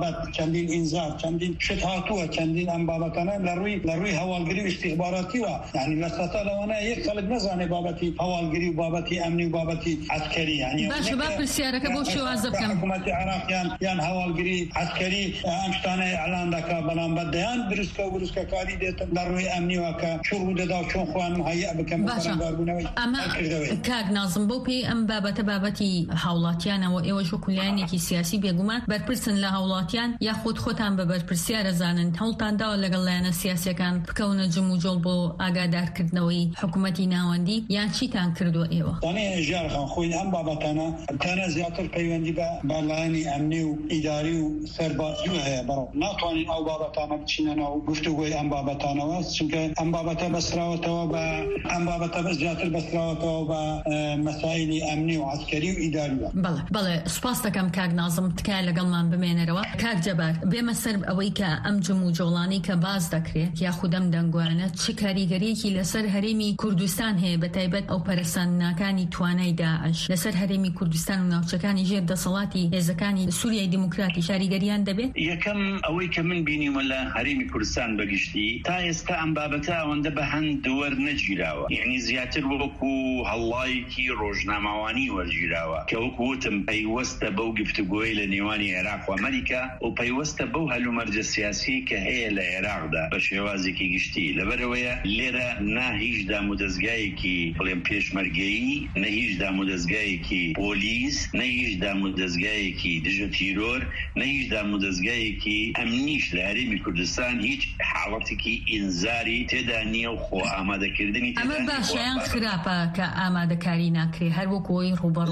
Speaker 3: إشارات چندین إنذار چندین شت هاتووە چندین ئەم بابەتانە لە ڕووی هەواڵگری و استخباراتیوە یعنی لەسەتا لەوانە یەک خەڵک نەزانێ بابەتی هەواڵگری و بابەتی ئەمنی و بابەتی عسکەری یعنی
Speaker 2: باشە با پرسیارەکە بۆ شێوازە بکەم
Speaker 3: حکوومەتی عێراقیان یان هەواڵگری عسکەری ئەم شتانەی ئەعلان دەکا بەڵام بەدەیان بروسکەکاری دێتن لە ڕووی ئەمنیوە کە چۆن ڕوودەدا و چۆن خۆیان مهەیە بکەن بە بەرامباربوونەوەی کردەوەی
Speaker 2: کاک نازم بۆ پێی ئەم بابەتی هاوڵاتیانەوە ئێوەش وەکو لایەنێکی سیاسی بێگومان بەرپرسن لە هاوڵاتیان یاخود خۆتان بە بەرپرسیارە زانن هەوڵتان داوە لەگەڵ لایەنە سیاسیەکان بکەونە جم و جۆڵ بۆ ئاگادارکردنەوەی حکوومەتی ناوەندی یان چیتان کردووە ئێوە؟
Speaker 3: دانێ ژیارخان خۆی ئەم بابەتانە تەنە زیاتر پەیوەندی بە لایەنی ئەمنی و ئیداری و سەربازی هەیە بەڕێوە ناتوانین ئەو بابەتانە بچینە ناو گفتوگۆی ئەم بابەتانەوە چونکە ئەم بابەتە بەستراوەتەوە بە ئەم بابەتە بەس زیاتر بەستراوەتەوە بە مەسائلی ئەمنی و عسکەری و ئیداریوە.
Speaker 2: بەڵێ سوپاس دەکەم کاک نازم تکایە لەگەڵمان بمێنەرەوە. کاک جەبار بێمە سەر ئەوەی کە ئەم جم و جۆڵانەی کە باز دەکرێت یاخود ئەم دەنگوانە چ کاریگەریەکی لەسەر هەرێمی کوردستان هەیە بەتایبەت ئەو پەرسەندناکانی توانای داعش لەسەر هەرێمی کوردستان و ناوچەکانی ژێر دەسەڵاتی هێزەکانی سووریای دیموکراتی کاریگەریان دەبێت؟
Speaker 4: یەکەم ئەوەی کە من بینیمە لە هەرێمی کوردستان بەگشتی تا ئێستا ئەم بابەتە ئەوەندە بە هەند وەرنەگیراوە یعنی زیاتر وەکو هەڵڵایەکی ڕۆژناماوانی وەرگیراوە کە وەکو وتم پەیوەستە بەو گفتوگۆی لە نێوانی عێراق و ئەمریکا و پەیوەستە بەو هەلومەرجە سیاسی کە هەیە لە عێراقدا بە شێوازێکی گشتی لەبەرەوەیە لێرە نا هیچ دامودەستگایەکی بڵێم پێشمەرگەیی نە هیچ دامودەستگایەکی پۆلیس نە هیچ دامودەستگایەکی دژە تیرۆر نە هیچ دامودەستگایەکی ئەمنیش لە هەرێمی کوردستان هیچ حاڵەتێکی ئینزاری تێدا نییە و خۆ ئامادەکردنی
Speaker 2: ئەمە باشیان خراپە کە ئامادەکاری ناکرێ هەر وەکۆی ڕوبەڕوو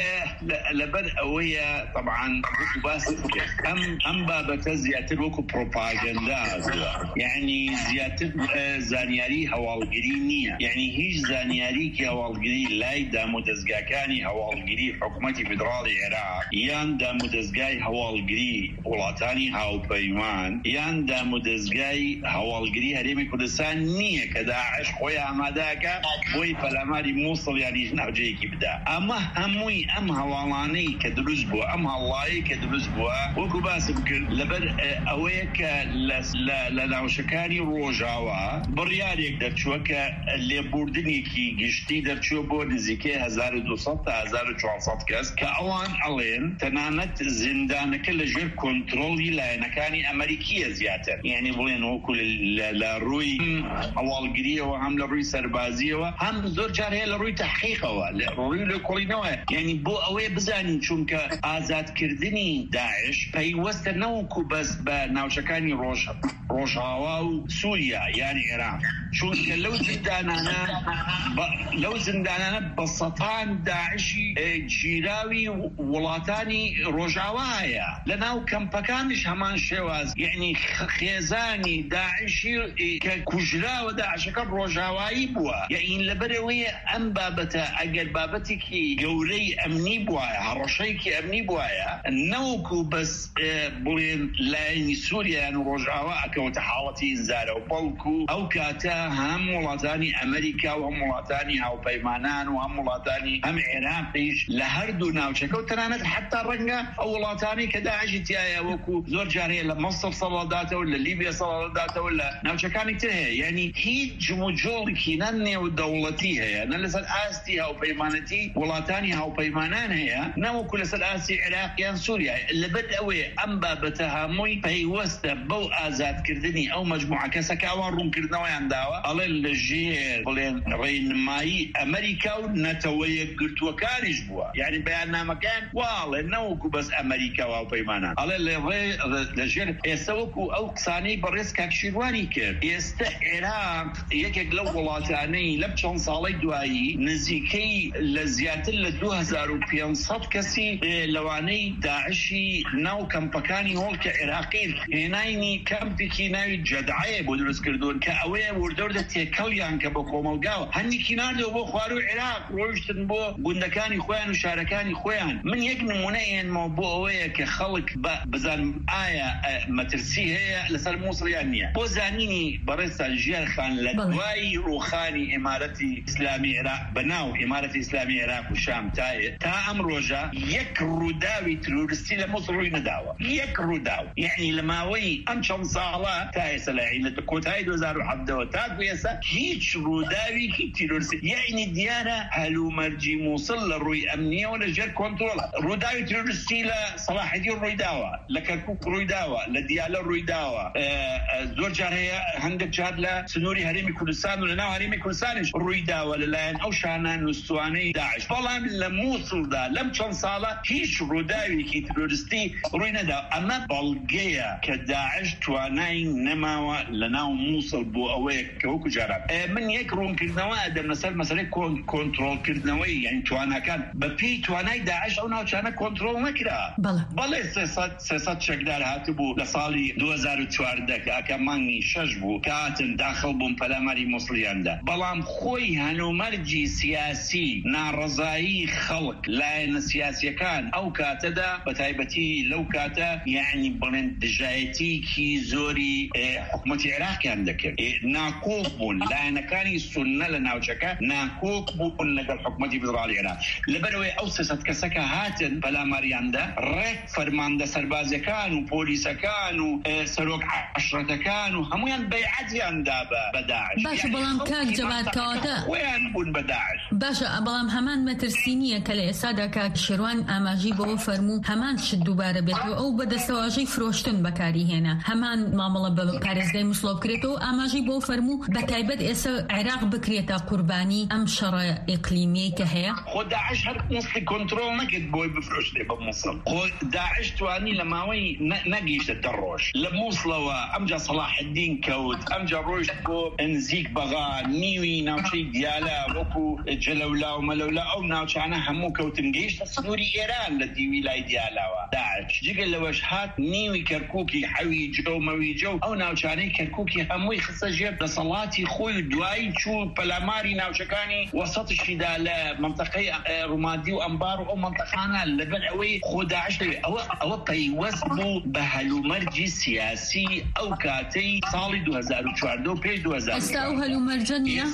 Speaker 4: لەبەر ئەوەیە طبعاً وەکو باسی ئەم بابەتە زیاتر وەکو پرۆپاگەندا یعنی زیاتر زانیاری هەواڵگری نییە یعنی هیچ زانیاریکی هەواڵگری لای دامودەستگاکانی هەواڵگری حکوومەتی فیدراڵی عێراق یان دامودەستگای هەواڵگری وڵاتانی هاوپەیمان یان دامودەستگای هەواڵگری هەرێمی کوردستان نییە کە داعش خۆی ئامادەکە بۆی پەلاماری مووسڵ یانی ناوجەیەکی بدا ئەمە هەمووی ئەم هەواڵانەی کە دروست بووە ئەم هەڵڵایی کە دروست بووە وەکو باسم کرد لەبەر ئەوەیە کە لە ناوچەکانی ڕۆژاوە بڕیارێک دەرچووە کە لێبوردنێکی گشتی دەرچووە بۆ نزیکەی 1200 تا 1400 کەس کە ئەوان ئەڵێن تەنانەت زیندانەکە لەژێر کۆنتڕۆڵی لایەنەکانی ئەمریکیە زیاتر یعنی بڵێن وەکو لە ڕووی هەواڵگریەوە هەم لە ڕووی سەربازیەوە هەم زۆر جار هەیە لە ڕووی تەحقیقەوە لە ڕووی لێکۆڵینەوە یعنی بۆ ئەوەیە بزانین چونکە ئازادکردنی داعش پەیوەستە نەوەکو بەس بە ناوچەکانی ڕۆژاوا و سووریا یانی عێراق چونکە لەو زیندانانە بە سەتان داعشی گیراوی وڵاتانی ڕۆژاوا هەیە لە ناو کەمپەکانیش هەمان شێواز یعنی خێزانی داعشی کە کوژراوە داعشەکە ڕۆژاوایی بووە یعنی لەبەرەوەیە ئەم بابەتە ئەگەر بابەتێکی گەورەی ئەمنی بووایە هەڕەشەیەکی ئەمنی بووایە نەوەکو بەس بڵێن لایەنی سووریایان و ڕۆژاوا ئەکەوتە حاڵەتی ئینزارە و بەڵکو ئەو کاتە هەم وڵاتانی ئەمریکا و هەم وڵاتانی هاوپەیمانان و هەم وڵاتانی هەم عێراقیش لە هەردوو ناوچەکە و تەنانەت حتا ڕەنگە ئەو وڵاتانی کە داعشی تایە وەکو زۆر جارەیە لە مەسر سەڵاداتەوە لە لیبیا سەڵاداتەوە لە ناوچەکانی تر هەیە یعنی هیچ جموجۆڵێکی نە نێودەوڵەتی هەیە نە لەسەر ئاستی هاوپەیمانەتی وڵاتانی هاوپەیمانان هەیە نەوەکو لەسەر ئاستی عێراقیان سووریا لەبەر ئەوەیە ئەم بابەتە هەمووی پەیوەستە بەو ئازادکردنی ئەو مەجموعە کەسەکە ئەوان ڕوونکردنەوەیان داوە ئەڵێن لەژێر بڵێن ڕێنمایی ئەمریکا و نەتەوەیە گرتووەکانیش بووە یعنی بەیاننامەکان واڵێ نەوەکو بەس ئەمریکا و هاوپەیمانان ئەڵێ لەژێر ئێستا وەکو ئەو قسانەی بەڕێز کاکشیروانی کرد ئێستا عێراق یەکێک لەو وڵاتانەی لەم چەند ساڵەی دوایی نزیکەی لە زیاتر لە 2500 کەسی لەوانەی داعشی ناو کەمپەکانی هۆڵکە عێراقین هێناینی کەمپێکی ناوی جەدعەیە بۆ دروستکردوون کە ئەوەیە وردەوردە تێکەڵیان کە بە کۆمەلگاوە هەندێکی ناردەوە بۆ خوارەوە عێراق ڕۆیشتن بۆ گوندەکانی خۆیان و شارەکانی خۆیان من یەک نمونە ئێنمەوە بۆ ئەوەیە کە خەڵک بزانم ئایا مەترسی هەیە لەسەر مووسڵیان نییە بۆ زانینی بەڕێستان ژیارخان لە دوای ڕووخانی ئیمارەتی ئیسلامی عێراق بەناو ئیمارەتی ئیسلامی عێراق و شام تا ئەم ڕۆژە یەک ڕووداوی تروریستی لە مووسڵ ڕووی نەداوە یەک ڕووداو یعنی لەماوەی ئەم چەند ساڵە تا ئێستا لە کۆتایی 2017 تا ئێستا هیچ ڕووداوێکی تیرۆریستی یعنی دیارە هەلومەرجی مووسڵ لە ڕووی ئەمنیەوە لەژێر کۆنترۆڵە. ڕووداوی تیرۆریستی لە سەلاحەدین ڕوویداوە، لە کەرکووک ڕوویداوە، لە دیالە ڕوویداوە، زۆر جار هەیە هەندێک جار لە سنووری هەرێمی کوردستان و لەناو هەرێمی کوردستانیش ڕوویداوە لەلایەن ئەو شانە نووسوانەی داعش. بەڵام لە مووسڵدا لەم چەند ساڵە هیچ ڕووداوێکی تیرۆریستی ڕووی نەدا. ئەمە بەڵگەیە کە داعش توانای نەماوە لەناو مووسڵ بۆ ئەوەیە کە وەکو جاران من یەک ڕوونکردنەوە ئەدەم لەسەر مەسەلەی کۆنترۆڵکردنەوەی یعنی تواناکان بەپێی توانای داعش ئەو ناوچانە کۆنترۆڵ نەکرا. بەڵێ 300 چەکدار هاتبوو لە ساڵی 2014 کە مانگی 6 بوو کە هاتن داخل بوون پەلاماری مووسڵیاندا. بەڵام خۆی هەنومەرجی سیاسی ناڕەزایی خەڵک لایەنە سیاسیەکان ئەو کاتەدا بە تایبەتی لەو کاتە یعنی بڵێن دژایەتیکی زۆری حکومەتی عێراقیان دەکرد. ناکۆک بوون لایەنەکانی سوننە لە ناوچەکە ناکۆک بوون لەگەڵ حکومەتی فیدراڵی عێراق. لەبەرەوەی ئەو 300 کەسەکە هاتن پەلاماریاندا ڕێک فەرماندە سەربازەکان و پۆلیسەکان و سەرۆک عەشرەتەکان و هەمویان بەیعەتیاندا بە داعش.
Speaker 2: باشە بەڵام کاک جەواد کەواتە
Speaker 4: خۆیان بوون بە داعش.
Speaker 2: باشە بەڵام هەمان مەترسی نییە کە لە ئێستادا کاک شێروان ئاماژی بەوە فەرموو هەمان شت دووبارە بێتەوە ئەو بەدەستەواژەی فرۆشتن بەکاری هێنا هەمان مامەڵە بە پارێزگای مووسڵ بکرێتەوە ئاماژی بۆ فەرموو بە تایبەت ئێستا عێراق بکرێتە قوربانی ئەم شەڕە ئیقلیمیەی کە هەیە.
Speaker 4: خۆ داعش هەر مووسڵی کۆنترۆڵ نەکرد بۆی بفرۆشتێ بە مووسڵ. خۆ داعش توانی لە ماوەی نەگەیشتە دە ڕۆژ لە مووسڵەوە ئەمجا سەلاحەدین کەوت ئەمجا ڕۆیشت بۆ نزیک بەغا نیوی ناوچەی دیالە وەکو جەلەولا و مەلەولا ئەو ناوچانە هەموو کەوتن گەیشتە سنووری ئێران لە دیوی لای دیالاوە. داعش جگە لەوەش هات نیوی کەرکووکی حەوی جۆ و مەویجە و ئەو ناوچانەی کەرکووکی هەمووی خستە ژێر دەسەڵاتی خۆی و دوایی چوو پەلاماری ناوچەکانی وەسەتشیدا لە مەنتەقەی ڕوومادی و ئەمبار و ئەو مەنتەقانە لەبەر ئەوەی خۆ داعش ئەوە پەیوەست بوو بە هەلومەرجی سیاسی ئەو کاتەی ساڵی 2014 و پێش 2000.
Speaker 2: ئێستا ئەو هەلومەرجە نییە؟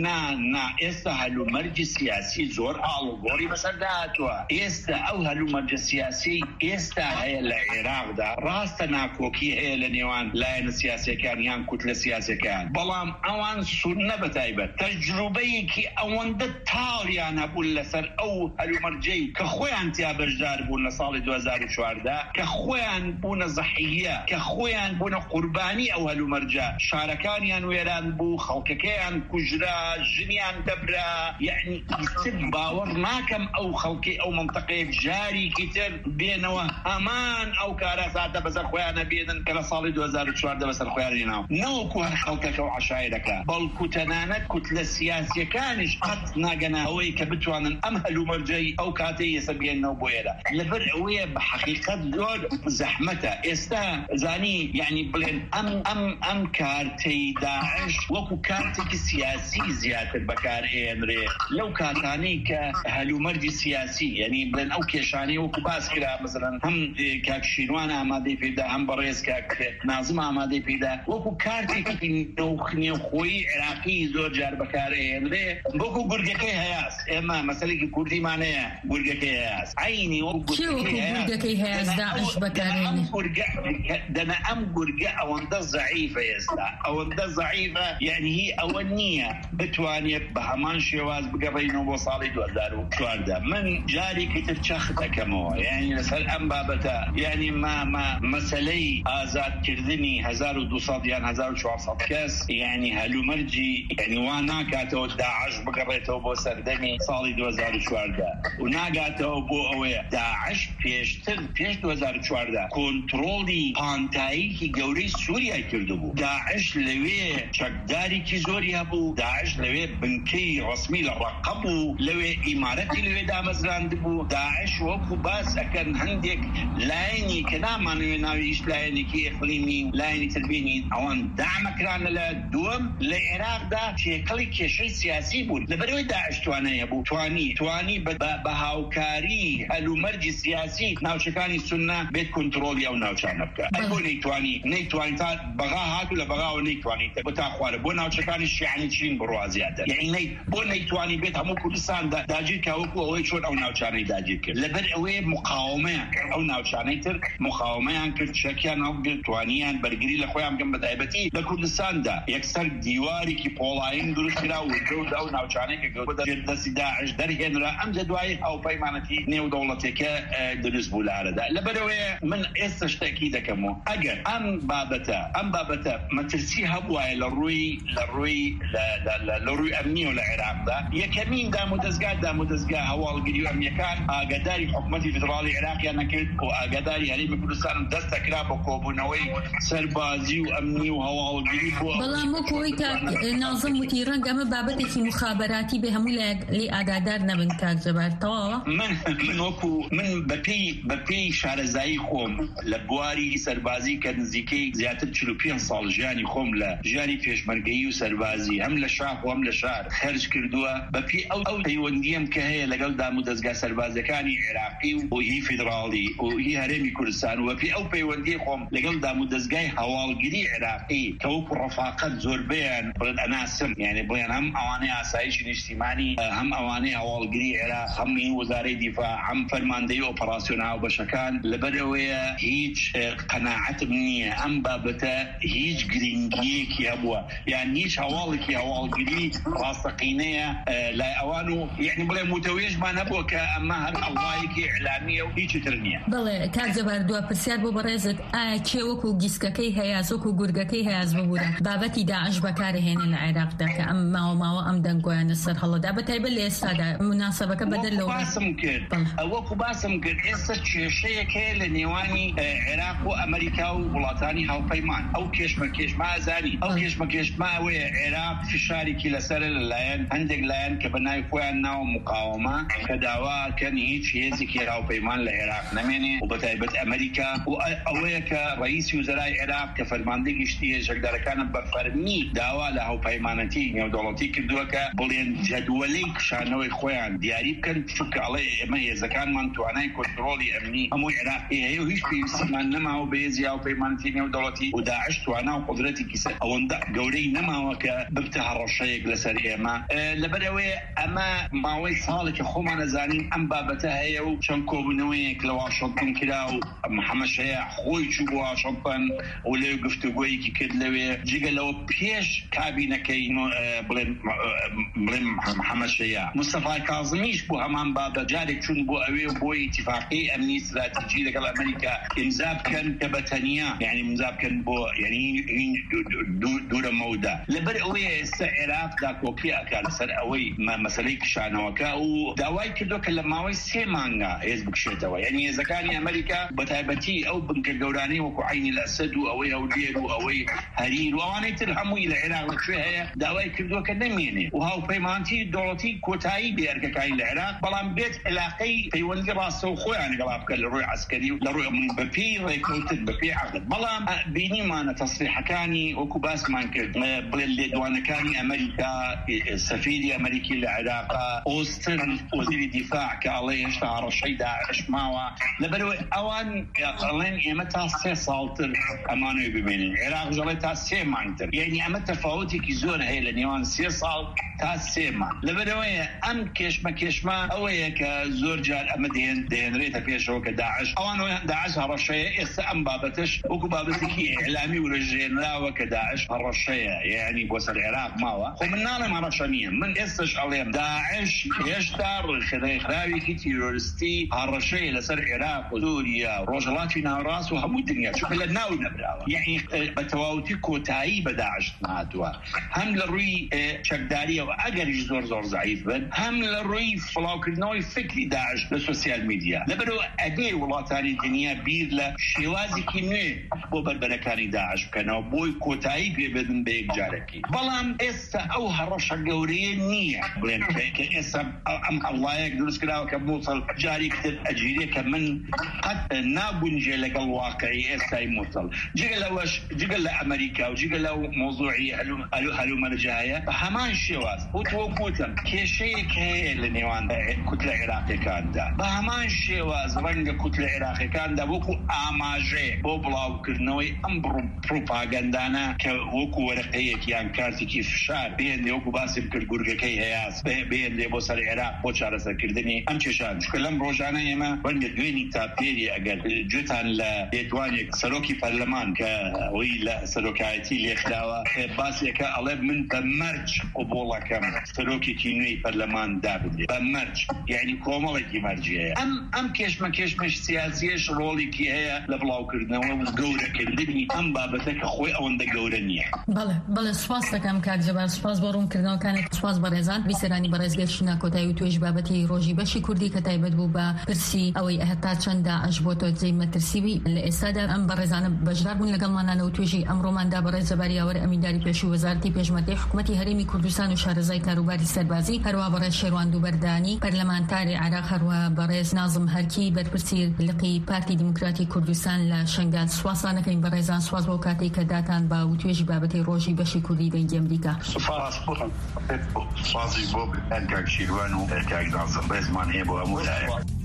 Speaker 4: ئێستا هەلومەرجی سیاسی زۆر ئاڵوگۆڕی بەسەردا هاتووە. ئێستا ئەو هەلومەرجە سیاسی ئێستا هەیە لە عێراقدا. ڕاستە ناکۆکی هەیە لە نێوان لایەنە سیاسیەکان یان کوتلە سیاسیەکان، بەڵام ئەوان سوننە بەتایبەت تەجروبەیەکی ئەوەندە تاڵیان هەبوون لەسەر ئەو هەلومەرجەی کە خۆیان تیا بەشدار بوون لە ساڵی 2014 کە خۆیان بوونە زەحیە کە خۆیان بوونە قوربانی ئەو هەلومەرجە. شارەکانیان وێران بوو، خەڵکەکەیان کوژرا، ژنیان دەبرا. یعنی باوەڕ ناکەم ئەو خەڵکی ئەو مەنتەقەیەک جارێکی تر بێنەوە هەمان ئەو کارە ساتە بەسەر خۆیانە بێنن کە لە ساڵی 2014 بەسەر خۆیان هێناوە. نەوەکو هەر خەڵکەکە و عەشایرەکە، بەڵکو تەنانەت کوتلە سیاسیەکانیش قەت ناگەنە ئەوەی کە بتوانن ئەم هەلومەرجەی ئەو کاتەی ئێستا بێننەوە بۆ ئێرە. لەبەر ئەوەیە بە حەقیقەت زۆر زەحمەتە ئێستا زانی یعنی بڵێن ئەم کارتەی داعش وەکو کارتێکی سیاسی زیاتر بەکارهێنرێ لەو کاتانەی کە هەلومەرجی سیاسی یعنی بڵێن ئەو کێشانەی وەکو باس کرا مەسەڵەن هەم کاک شیروان ئامادەی پێدا هەم بەڕێز کاک نازم ئامادەی پێدا وەکو کارتێکی نێوخۆیی عێراقی زۆر جار بەکارهێنرێ وەکو گورگەکەی هەیاس. ئێمە مەسەلێکی کوردیمان هەیە گورگەکەی هەیاس عینی وەکو
Speaker 2: گورگەکەی هەیاس داعش بەکارهێنێ.
Speaker 4: دەنا ئەم گورگە ئەوەندە زەعیفە ئێستا ئەوەندە زەعیفە یعنی هی ئەوە نییە بتوانێت بە هەمان شێواز بگەڕێنەوە بۆ ساڵی 2014. من جارێکی تر چەخ دەکەمەوە یعنی لەسەر ئەم بابەتە یعنی مەسەلەی ئازادکردنی 1200 یان 1400 کەس یعنی هەلومەرجی یعنی وان ناکاتەوە داعش بگەڕێتەوە بۆ سەردەمی ساڵی 2014 و ناگاتەوە بۆ ئەوەیە داعش پێشتر پێش 2014 کۆنترۆڵی پانتاییکی گەورەی سووریای کردبوو. داعش لەوێ چەکدارێکی زۆری هەبوو، داعش لەوێ بنکەی ڕسمی لە ڕەقە بوو، لەوێ ئیمارەتی لەوێ دامەزراند بوو. داعش وەکو باس ئەکەن هەندێک لایەنی کە نامانەوێ ناوی هیچ لایەنێکی ئیقلیمی لایەنی تربینی ئەوان دامەکرانە لە دووەم لە عێراقدا تێکەڵی کێشەی سیاسی بوون. لەبەرەوەی داعش توانایە بوو توانی بە هاوکاری هەلومەرجی سیاسی ناوچەکانی سوننە بێت کۆنترۆڵی ئەو ناوچانە بکات. بۆ نەیتوانی تا بەغا هاتو لە بەغاوە نەیتوانی بۆ تا خوارە بۆ ناوچەکانی شیعانی چین بڕوا زیاتر یعنی بۆ نەیتوانی بێت هەموو کوردستان داگیر کاوەکو ئەوەی چۆن ئەو ناوچانەی داگیر کرد. لەبەر ئەوەیە مقاومەیە ئەو ناوچانەی تر مقاومەیان کرد شەکیان هەڵگرت توانیان بەرگری لە خۆیان بکەن بەتایبەتی لە کوردستاندا یەکسەر دیوارێکی پۆڵاین دروست کرا و دا و ناوچانەیەکە گەوتە دەستی داعش دەرهێنرا ئەمجا دوای هاوپەیمانەتی نێو دەوڵەتێکە دروست بوو لارەدا لەبەرەوەیە من ئێستا شتێکی دەکەمەوە ئەگەر ئەم بابەتە مەترسی هەبوایە لە ڕووی ئەمنی و لە عێراقدا یەکەمین دامودەستگا هەواڵگیری و ئەمنیەکان ئاگاداری حکومەتی فدراڵی عێراقیان نەکرد و ئاگاداری هەرێمی کوردستان دەستەکرا بە کۆبوونەوەی سەربازی و ئەمنی و هەواڵگیری بۆ
Speaker 2: بەڵام وەکۆی نازم وتی ڕەنگە ئەمە بابەتێکی مخابەراتی بێ هەموو لێ ئاگادار نەبن کاکجەبار تەواوە
Speaker 4: من بەپێی شارەزایی خۆم لە بواری سەربازی کە نزیکەی زیاتر 45 ساڵ ژیانی خۆم لە ژیانی پێشمەرگەیی و سەربازی هەم لە شاخ و هەم لە شار خەرج کردووە بەپێی ئەو پەیوەندیم کە هەیە لەگەڵ دامودەستگا سەربازەکانی عێراقی و هی فیدراڵی و هی هەرێمی کوردستان و بەپێی ئەو پەیوەندی خۆم لەگەڵ دامودەستگای هەواڵگیری عێراقی کە وەکو ڕەفاقەت زۆربەیان بڵێن ئەناسم یعنی بڵێن هەم ئەوانەی ئاسایشی نیشتیمانی هەم ئەوانەی هەواڵگیری عێراق هەم وەزارەی دیفاع هەم فەرماندەی ئۆپەراسیۆن هاوبەشەکان لەبەرەوەیە هیچ قەناعەتم نییە ئەم بابەتە هیچ گرنگیەکی هەبووە یان هیچ هەواڵێکی هەواڵگیری ڕاستەقینەیە لای ئەوان و یعنی بڵێ متەوێژمان هەبووە کە ئەمە هەر ئەڵایەکی ئیعلامیە و هیچ تر نییە.
Speaker 2: بەڵێ کاکجەبار دووە پرسیار بۆ بەڕێزت ئایا کێ وەکو گیسکەکەی هەیە وەکو گورگەکەی هەیەز ببوورە بابەتی داعش بەکارهێنێ لە عێراقدا کە ئەم ماوە ئەم دەنگۆیانە سەر هەڵەدا بەتایبەت لە ئێستادا مناسەبەکە بەدەر لەوە
Speaker 4: وەکو باسم کرد ئێستا کێشەیەک هەیە لە نێوانی عێراق و ئەمریکا و وڵاتانی هاوپەیمان ئەو کێشمە ئازاری ئەو کێشمە ئەوەیە عێراق فشارێکی لەسەر لەلایەن هەندێک لایەن کە بەناوی خۆیان ناوە مقاومە کە داواکەن هیچ هێزێکی هاوپەیمان لە عێراق نەمێنێ و بەتایبەت ئەمریکا و ئەوەیە کە ڕئیسی وزرای عێراق کە فەرماندەی گشتی هێزەکدارەکانە بە فەرمی داوا لە هاوپەیمانەتی نێودەوڵەتی کردووە کە بڵێن جەدوەلەی کشانەوەی خۆیان دیاری بکەن چونکە ئەڵێ ئێمە هێزەکانمان توانای کۆنتڕۆلی ئەمنی هەموو عێراقی هەیە و هیچ پێویستیمان نەماوە بە هێزی هاوپەیمانەتی نێودەوڵەتی و داعش توانە و قدرەتێکی ئەوەندە گەورەی نەماوە کە ببتە هەڕەشەیەک لەسەر ئێمە لەبەرەوەی ئەمە ماوەی ساڵێکی خۆمان نەزانین ئەم بابەتە هەیە و چەند کۆبوونەوەیەک لە واشنتن کرا و محەممەد شەیع خۆی چوو بۆ واشنتن و لێ گفتوگۆیەکی کرد لەوێ جگە لەوە پێش کابینەکەی بڵێن محەممەد شەیع مستەفا کاظمیش بۆ هەمان بابەت جارێک چوون بۆ ئەوێ بۆی ئیتیفاقی ئەمنی استراتیجی لەگەڵ ئەمریکا ئیمزا بکەن کە بەتەنیا یعنی ئیمزا بکەن بۆ یعنی دوورە مەودا لەبەر ئەوەی ئێستا عێراق داکۆپی ئەکات لەسەر ئەوەی مەسەلەی کشانەوەکە و داوای کردو کە لە ماوەی 3 مانگە هێز بکشێتەوە یعنی هێزەکانی ئەمریکا بەتایبەتی ئەو بنکە گەورانەی وەکو عینی الئەسەد و ئەوەی هەولێر و ئەوەی هەریر و ئەوانەی تر هەمووی لە عێراق لەکوێ هەیە داوای کردووە کە نەمێنێ و هاوپەیمانەتی دەوڵەتی کۆتایی بێرگەکانی لە عێراق بەڵام بێت علاقەی پەیوەندی ڕاستەو خۆیان لەگەڵا بکەن لە ڕووی عەسکەری و لە ڕووی بەپێی ڕێکەوتن بەپێی عەقد بەڵام بینیمانە تەسریحەکانی وەکو باسمان کرد بڵێن لێدوانەکانی ئەمریکا سەفیری ئەمریکی لە عێراقا ئۆستن وەزیری دیفاع کە ئەڵێ هێشتا هەڕەشەی داعش ماوە لەبەرەوەی ئەوان ئەڵێن ئێمە تا 3 ساڵتر ئەمانەوەی ببینین عێراق ژەڵێ تا 3 مانگتر یعنی ئەمە تەفاوتێکی زۆر هەیە لە نێوان 3 ساڵ تا 3 مانگ لەبەرەوەیە ئەم کێشمە ئەوەیە کە زۆر جار ئەمە دێنرێتە پێشەوە کە داعش هەڕەشەیە ئێستا ئەم بابەتش وەکو بابەتێکی ئیعلامی ورژێنراوە کە داعش هەڕەشەیە یعنی بۆ سەر عێراق ماوە خۆ من ناڵێم هەڕەشە نییە من ئێستش ئەڵێم داعش هێشتا ڕێکخراوێکی تیرۆریستی هەڕەشەیە لەسەر عێراق و سووریا ڕۆژهەڵاتی ناوەڕاست و هەموو دنیا چونکە لە ناو نەبراوە یعنی بە تەواوەتی کۆتایی بە داعش نهاتووە هەم لە ڕووی چەکداریەوە ئەگەریش زۆر زەعیف بن هەم لە ڕووی فڵاوکردنەوەی فکری داعش لە سوسیال میدیا لەبەرەوە ئەگەی وڵاتانی دنیا بیر لە شێوازێکی نوێ بۆ بەربەرەکانی داعش بکەنەوە بۆی کۆتایی پێبدن بە یەکجارێکی بەڵام ئێستا ئەو هەڕەشە گەورەیە نییە بڵێن کە ئێستا ئەم هەڵایەک دروست کراوە کە مووسڵ جاری کرد ئەجیرێ کە من قەت نابونجێ لەگەڵ واقعی ئێستای مووسڵ جگە لە ئەمریکا و جگە لەو مۆزوعی هەلومەرجایە بە هەمان شێواز وتوەکوتم کێشەیەک هەیە لە نێوان کوتلە عێراقیەکاندا بە هەمان شێواز ڕەنگە کوتلە عێراقیەکاندا وەکو ئاماژەیە بۆ بڵاوکردنەوەی ئەم پروپاگەندانە کە وەکو وەرەقەیەک یان کارتێکی فشار بێندێ وەکو باسی کرد گورگەکەی هەیەس بێندێ بۆ سەر عێراق بۆ چارەسەرکردنی ئەم کێشان چکە لەم ڕۆژانە ئێمە ڕەنگە دوێنی تاپێری ئەگەر جوتان لە لێدوانێک سەرۆکی پەرلەمان کە ئەوەی لە سەرۆکایەتی لێخراوە باسێکە ئەڵێ من بە مەرج قبوڵەکەم سەرۆکێکی نوێی پەرلەمان دابدێ بە مەرج یعنی کۆمەڵێکی مەرجەیە ئەم کێشمەش سیاسیەش ڕۆڵێکی هەیە لە بڵاوکردنەوە و گەورەکردنی ئەم بابەتە کە خۆی ئەوەندە گەورە نییە.
Speaker 2: بەڵێ سوپاس دەکەم کاک جەبار، سوپاس بۆ ڕوونکردنەوەکانێک، سوپاس بە ڕێزان بیسەرانی بەڕێزگای شنا کۆتایی و توێژ بابەتی ڕۆژی بەشی کوردی کە تایبەت بوو بە پرسی ئەوەی هەتا چەند داعش بۆ تۆ جێی مەترسیوی لە ئێستادا. ئەم بەڕێزانە بەشدار بوون لەگەڵمانانە و توێژی ئەمڕۆماندا بەڕێز جەباریاوەر ئەمینداری پێشوو وەزارەتی پێشمەرگەی حکوومەتی هەرێمی کوردستان و شارەزای کاروباری سەربازی، هەروە بەڕێز شێروان دووبەردانی پەرلەمانتاری عێراق، هەروە بەڕێز نازم هەرکی بەرپرسی لقی پارتی دیموکراتی کوردستان لە شنگال. سواسانەکەین بەڕێزان، سواس بۆ کاتێک کە داتان با و توێژی بابەتی ڕۆژی بەشی کوردی دەنگی ئەمریکا.
Speaker 4: سوپاسی بۆ کاک شێروان و کاک نازم، ڕێزمان هەیە بۆ هەموو لایەک.